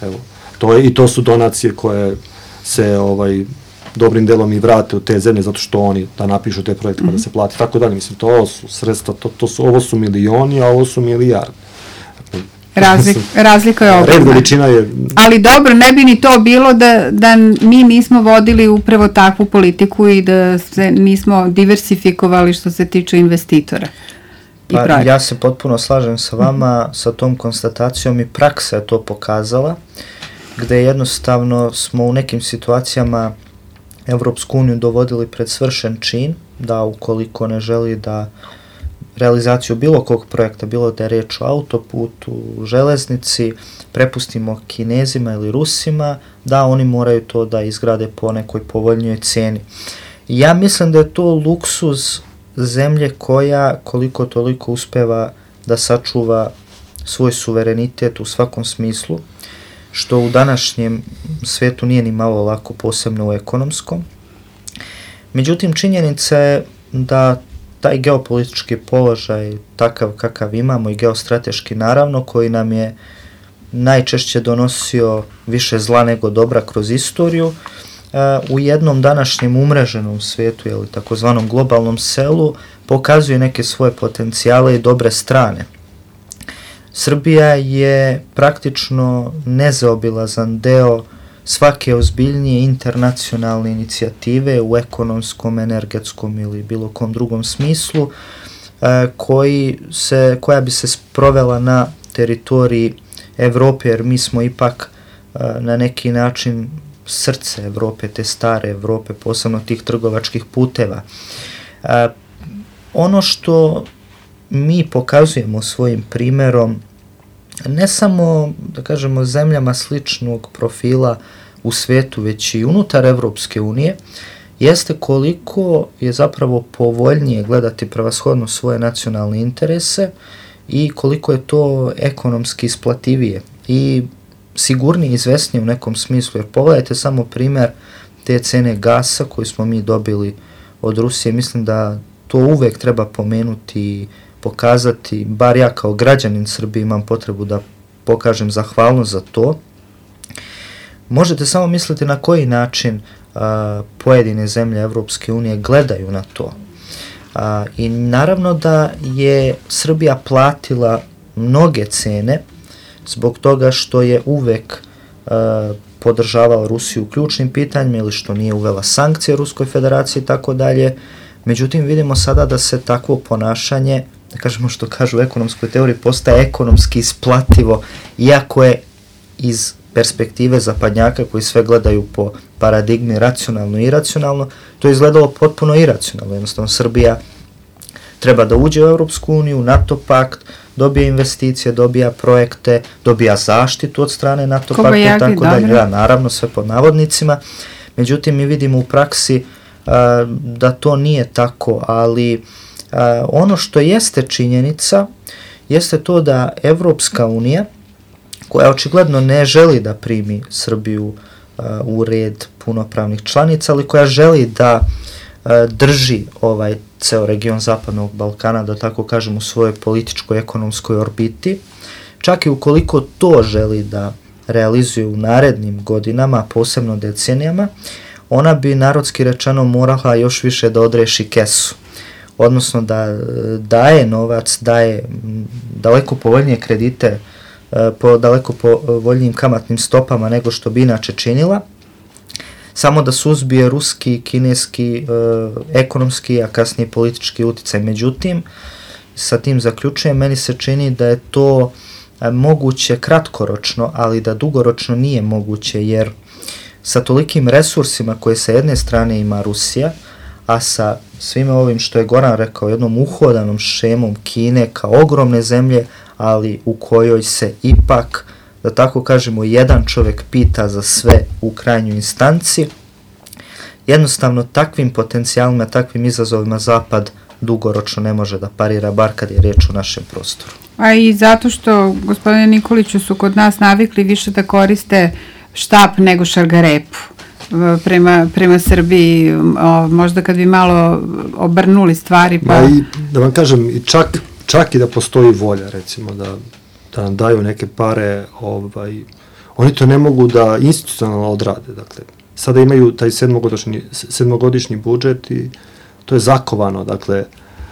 I to su donacije koje se dobrim delom i vrate u te zemlje, zato što oni da napišu te projekte pa da se plati. Tako dalje, mislim, to su sredstva, ovo su milioni, a ovo su milijardi. Razlika je ogromna. Red veličina je... Ali dobro, ne bi ni to bilo da mi nismo vodili upravo takvu politiku i da se nismo diversifikovali što se tiče investitora. Pa ja se potpuno slažem sa vama, sa tom konstatacijom, i praksa je to pokazala, gde jednostavno smo u nekim situacijama Evropsku uniju dovodili pred svršen čin, da ukoliko ne želi da realizaciju bilo kog projekta, bilo da je riječ o autoputu, železnici, prepustimo Kinezima ili Rusima, da oni moraju to da izgrade po nekoj povoljnijoj cijeni. Ja mislim da je to luksuz zemlje koja koliko toliko uspeva da sačuva svoj suverenitet u svakom smislu, što u današnjem svijetu nije ni malo lako, posebno u ekonomskom. Međutim, činjenica je da taj geopolitički položaj, takav kakav imamo i geostrateški naravno, koji nam je najčešće donosio više zla nego dobra kroz istoriju, u jednom današnjem umreženom svijetu, ili takozvanom globalnom selu, pokazuje neke svoje potencijale i dobre strane. Srbija je praktično nezaobilazan deo svake ozbiljnije internacionalne inicijative u ekonomskom, energetskom ili bilo kom drugom smislu, koja bi se sprovela na teritoriji Evrope, jer mi smo ipak na neki način srce Evrope, te stare Evrope, posebno tih trgovačkih puteva. Ono što mi pokazujemo svojim primjerom, ne samo, da kažemo, zemljama sličnog profila u svijetu, već i unutar Evropske unije, jeste koliko je zapravo povoljnije gledati prevashodno svoje nacionalne interese i koliko je to ekonomski isplativije i sigurnije i izvesnije u nekom smislu. Jer pogledajte samo primjer te cene gasa koju smo mi dobili od Rusije. Mislim da to uvek treba pomenuti i pokazati, bar ja kao građanin Srbije imam potrebu da pokažem zahvalnost za to. Možete samo misliti na koji način pojedine zemlje Evropske unije gledaju na to. I naravno da je Srbija platila mnoge cene zbog toga što je uvek podržavala Rusiju u ključnim pitanjima ili što nije uvela sankcije Ruskoj federaciji i tako dalje. Međutim, vidimo sada da se takvo ponašanje, da kažemo što kažu u ekonomskoj teoriji, postaje ekonomski isplativo, iako je iz perspektive zapadnjaka koji sve gledaju po paradigmi racionalno i iracionalno, to je izgledalo potpuno iracionalno. Jednostavno, Srbija treba da uđe u Europsku uniju, NATO pakt, dobija investicije, dobija projekte, dobija zaštitu od strane NATO pakta i tako dalje. Ja, naravno, sve pod navodnicima. Međutim, mi vidimo u praksi da to nije tako, ali ono što jeste činjenica jeste to da Evropska unija, koja očigledno ne želi da primi Srbiju u red punopravnih članica, ali koja želi da drži ovaj ceo region Zapadnog Balkana, da tako kažem, u svojoj političkoj ekonomskoj orbiti, čak i ukoliko to želi da realizuje u narednim godinama, posebno decenijama, ona bi narodski rečeno morala još više da odreši kesu, odnosno da daje novac, daje daleko povoljnije kredite po daleko povoljnijim kamatnim stopama nego što bi inače činila, samo da suzbije ruski, kineski, ekonomski, a kasnije politički uticaj. Međutim, sa tim zaključujem, meni se čini da je to moguće kratkoročno, ali da dugoročno nije moguće, jer sa tolikim resursima koje sa jedne strane ima Rusija, a sa svime ovim što je Goran rekao, jednom uhodanom šemom Kine kao ogromne zemlje, ali u kojoj se ipak, da tako kažemo, jedan čovjek pita za sve u krajnjoj instanci, jednostavno takvim potencijalima, takvim izazovima Zapad dugoročno ne može da parira, bar kad je riječ o našem prostoru. A i zato što, gospodine Nikoliću, su kod nas navikli više da koriste štap nego šargarepu prema Srbiji, možda kad bi malo obrnuli stvari. Pa... I, da vam kažem, i čak i da postoji volja, recimo, da nam daju neke pare, oni to ne mogu da institucionalno odrade. Dakle, sada imaju taj sedmogodišnji budžet i to je zakovano. Dakle,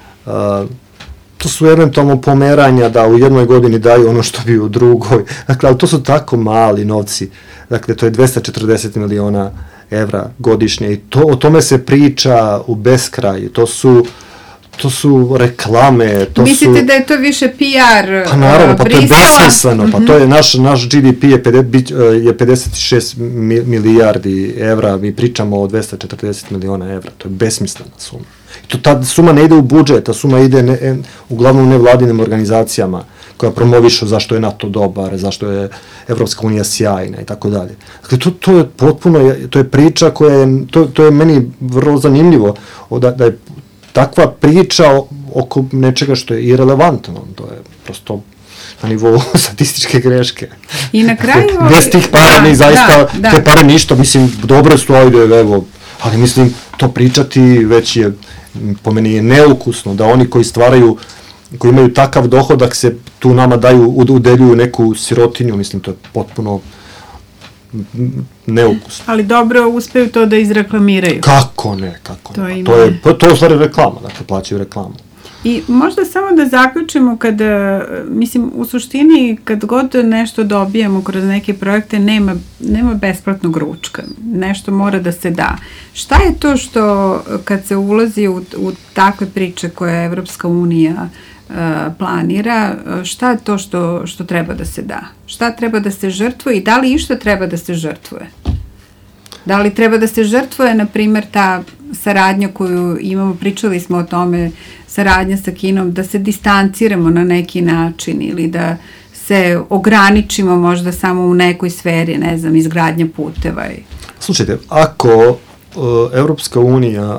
to su eventualno pomeranja da u jednoj godini daju ono što bi u drugoj. Dakle, ali to su tako mali novci. Dakle, to je 240 miliona evra godišnje i o tome se priča u beskraj. to su reklame, to Mislite su... da je to više PR Pa naravno, pa to je Brisela? besmisleno, pa to je naš GDP je 56 milijardi evra, mi pričamo o 240 miliona evra, to je besmislena suma. I ta suma ne ide u budžet, ta suma ide uglavnom nevladinim organizacijama koja promovišu zašto je NATO dobar, zašto je Evropska unija sjajna i tako dalje. Dakle, to je potpuno, to je priča koja je, to je meni vrlo zanimljivo, da je takva priča oko nečega što je irelevantno, to je prosto na nivou statističke greške. I na kraju... Bez tih para mi zaista, te pare ništa, mislim, dobro su, evo, ali mislim, to pričati već je, po meni je neukusno, da oni koji stvaraju, koji imaju takav dohodak se tu nama udeljuju neku sirotinju, mislim, to je potpuno neukusno. Ali dobro uspeju to da izreklamiraju. Kako ne. To je u stvari reklama, dakle, plaćaju reklamu. I možda samo da zaključimo kada, mislim, u suštini kad god nešto dobijemo kroz neke projekte nema besplatnog ručka. Nešto mora da se da. Šta je to što kad se ulazi u takve priče koje Evropska unija planira, šta je to što treba da se da? Šta treba da se žrtvuje i da li išta treba da se žrtvuje? Da li treba da se žrtvuje, na primjer, ta saradnja koju imamo, pričali smo o tome, saradnja sa Kinom, da se distanciramo na neki način ili da se ograničimo možda samo u nekoj sferi, ne znam, izgradnja puteva. Slušajte, ako Evropska unija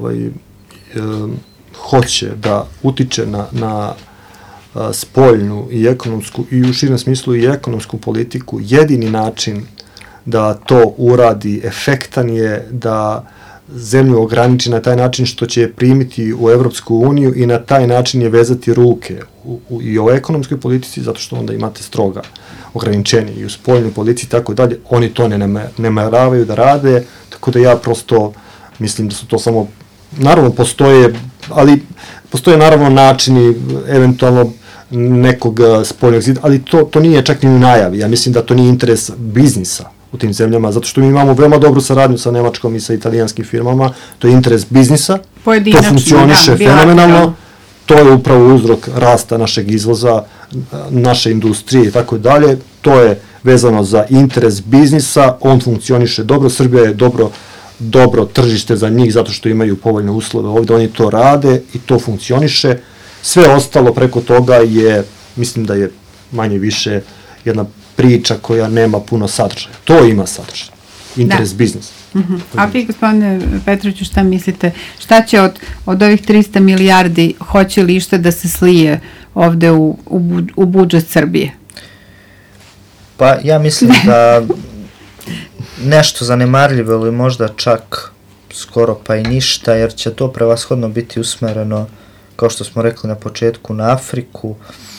hoće da utiče na spoljnu i ekonomsku i u širem smislu i ekonomsku politiku, jedini način da to uradi efektan je da zemlju ograniči na taj način što će je primiti u Evropsku uniju i na taj način je vezati ruke i o ekonomskoj politici, zato što onda imate stroga ograničenje i u spoljnoj politici i tako dalje. Oni to ne nameravaju da rade, tako da ja prosto mislim da su to samo, naravno postoje, ali postoje naravno načini eventualno nekog spoljnog zida, ali to nije čak ni u najavi. Ja mislim da to nije interes biznisa u tim zemljama, zato što mi imamo veoma dobru saradnju sa nemačkom i sa italijanskim firmama, to je interes biznisa, to funkcioniše fenomenalno, to je upravo uzrok rasta našeg izvoza, naše industrije i tako dalje, to je vezano za interes biznisa, on funkcioniše dobro, Srbija je dobro tržište za njih zato što imaju povoljne uslove ovde, oni to rade i to funkcioniše, sve ostalo preko toga je, mislim da je manje više jedna priča koja nema puno sadržaja. To ima sadržaj. Interes biznisa. A vi, gospodine Petroviću, šta mislite? Šta će od ovih 300 milijardi, hoće li išta da se slije ovde u budžet Srbije? Pa ja mislim da nešto zanemarljivo ili možda čak skoro pa i ništa, jer će to prevashodno biti usmereno, kao što smo rekli na početku, na Afriku.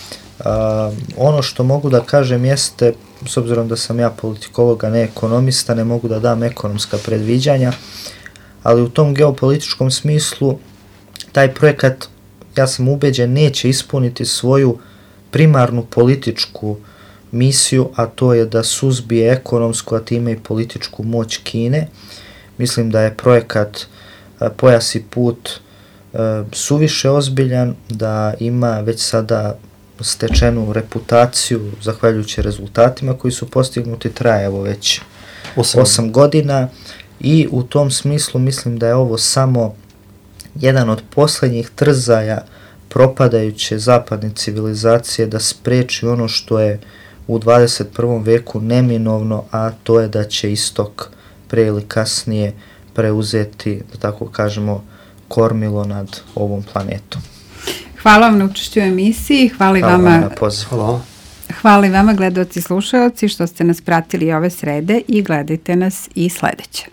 Ono što mogu da kažem jeste, s obzirom da sam ja politikolog, a ne ekonomista, ne mogu da dam ekonomska predviđanja, ali u tom geopolitičkom smislu taj projekat, ja sam ubeđen, neće ispuniti svoju primarnu političku misiju, a to je da suzbije ekonomsku, a time i političku moć Kine. Mislim da je projekat Pojas i put suviše ozbiljan, da ima već sada stečenu reputaciju zahvaljujući rezultatima koji su postignuti, traje evo već 8 godina i u tom smislu mislim da je ovo samo jedan od poslednjih trzaja propadajuće zapadne civilizacije da spreči ono što je u 21. veku neminovno, a to je da će istok pre ili kasnije preuzeti, da tako kažemo, kormilo nad ovom planetom. Hvala vam na učešću u emisiji, hvala i vama na poziv. Hvala i vama, gledaoci i slušaoci, što ste nas pratili ove srede i gledajte nas i sledeće.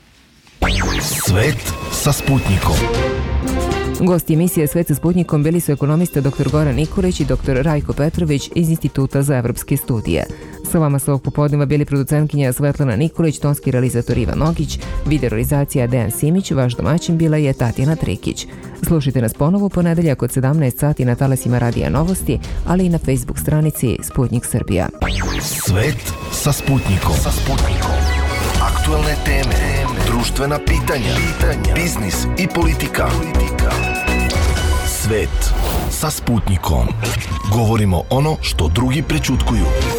Svet sa Sputnikom. Gosti emisije Svet sa Sputnikom bili su ekonomista dr. Goran Nikolić i dr. Rajko Petrović iz Instituta za evropske studije. Sa vama su ovog popodneva bili producentkinja Svetlana Nikolić, tonski realizator Ivan Nogić, video realizacija Dejan Simić, vaš domaćin bila je Tatjana Trikić. Slušajte nas ponovo u ponedeljak od 17 sati na talasima Radija Novosti, ali i na Facebook stranici Sputnik Srbija. Svet sa Sputnikom. Aktualne teme, društvena pitanja, biznis i politika. svet sa Sputnikom. Govorimo ono što drugi prećutkuju.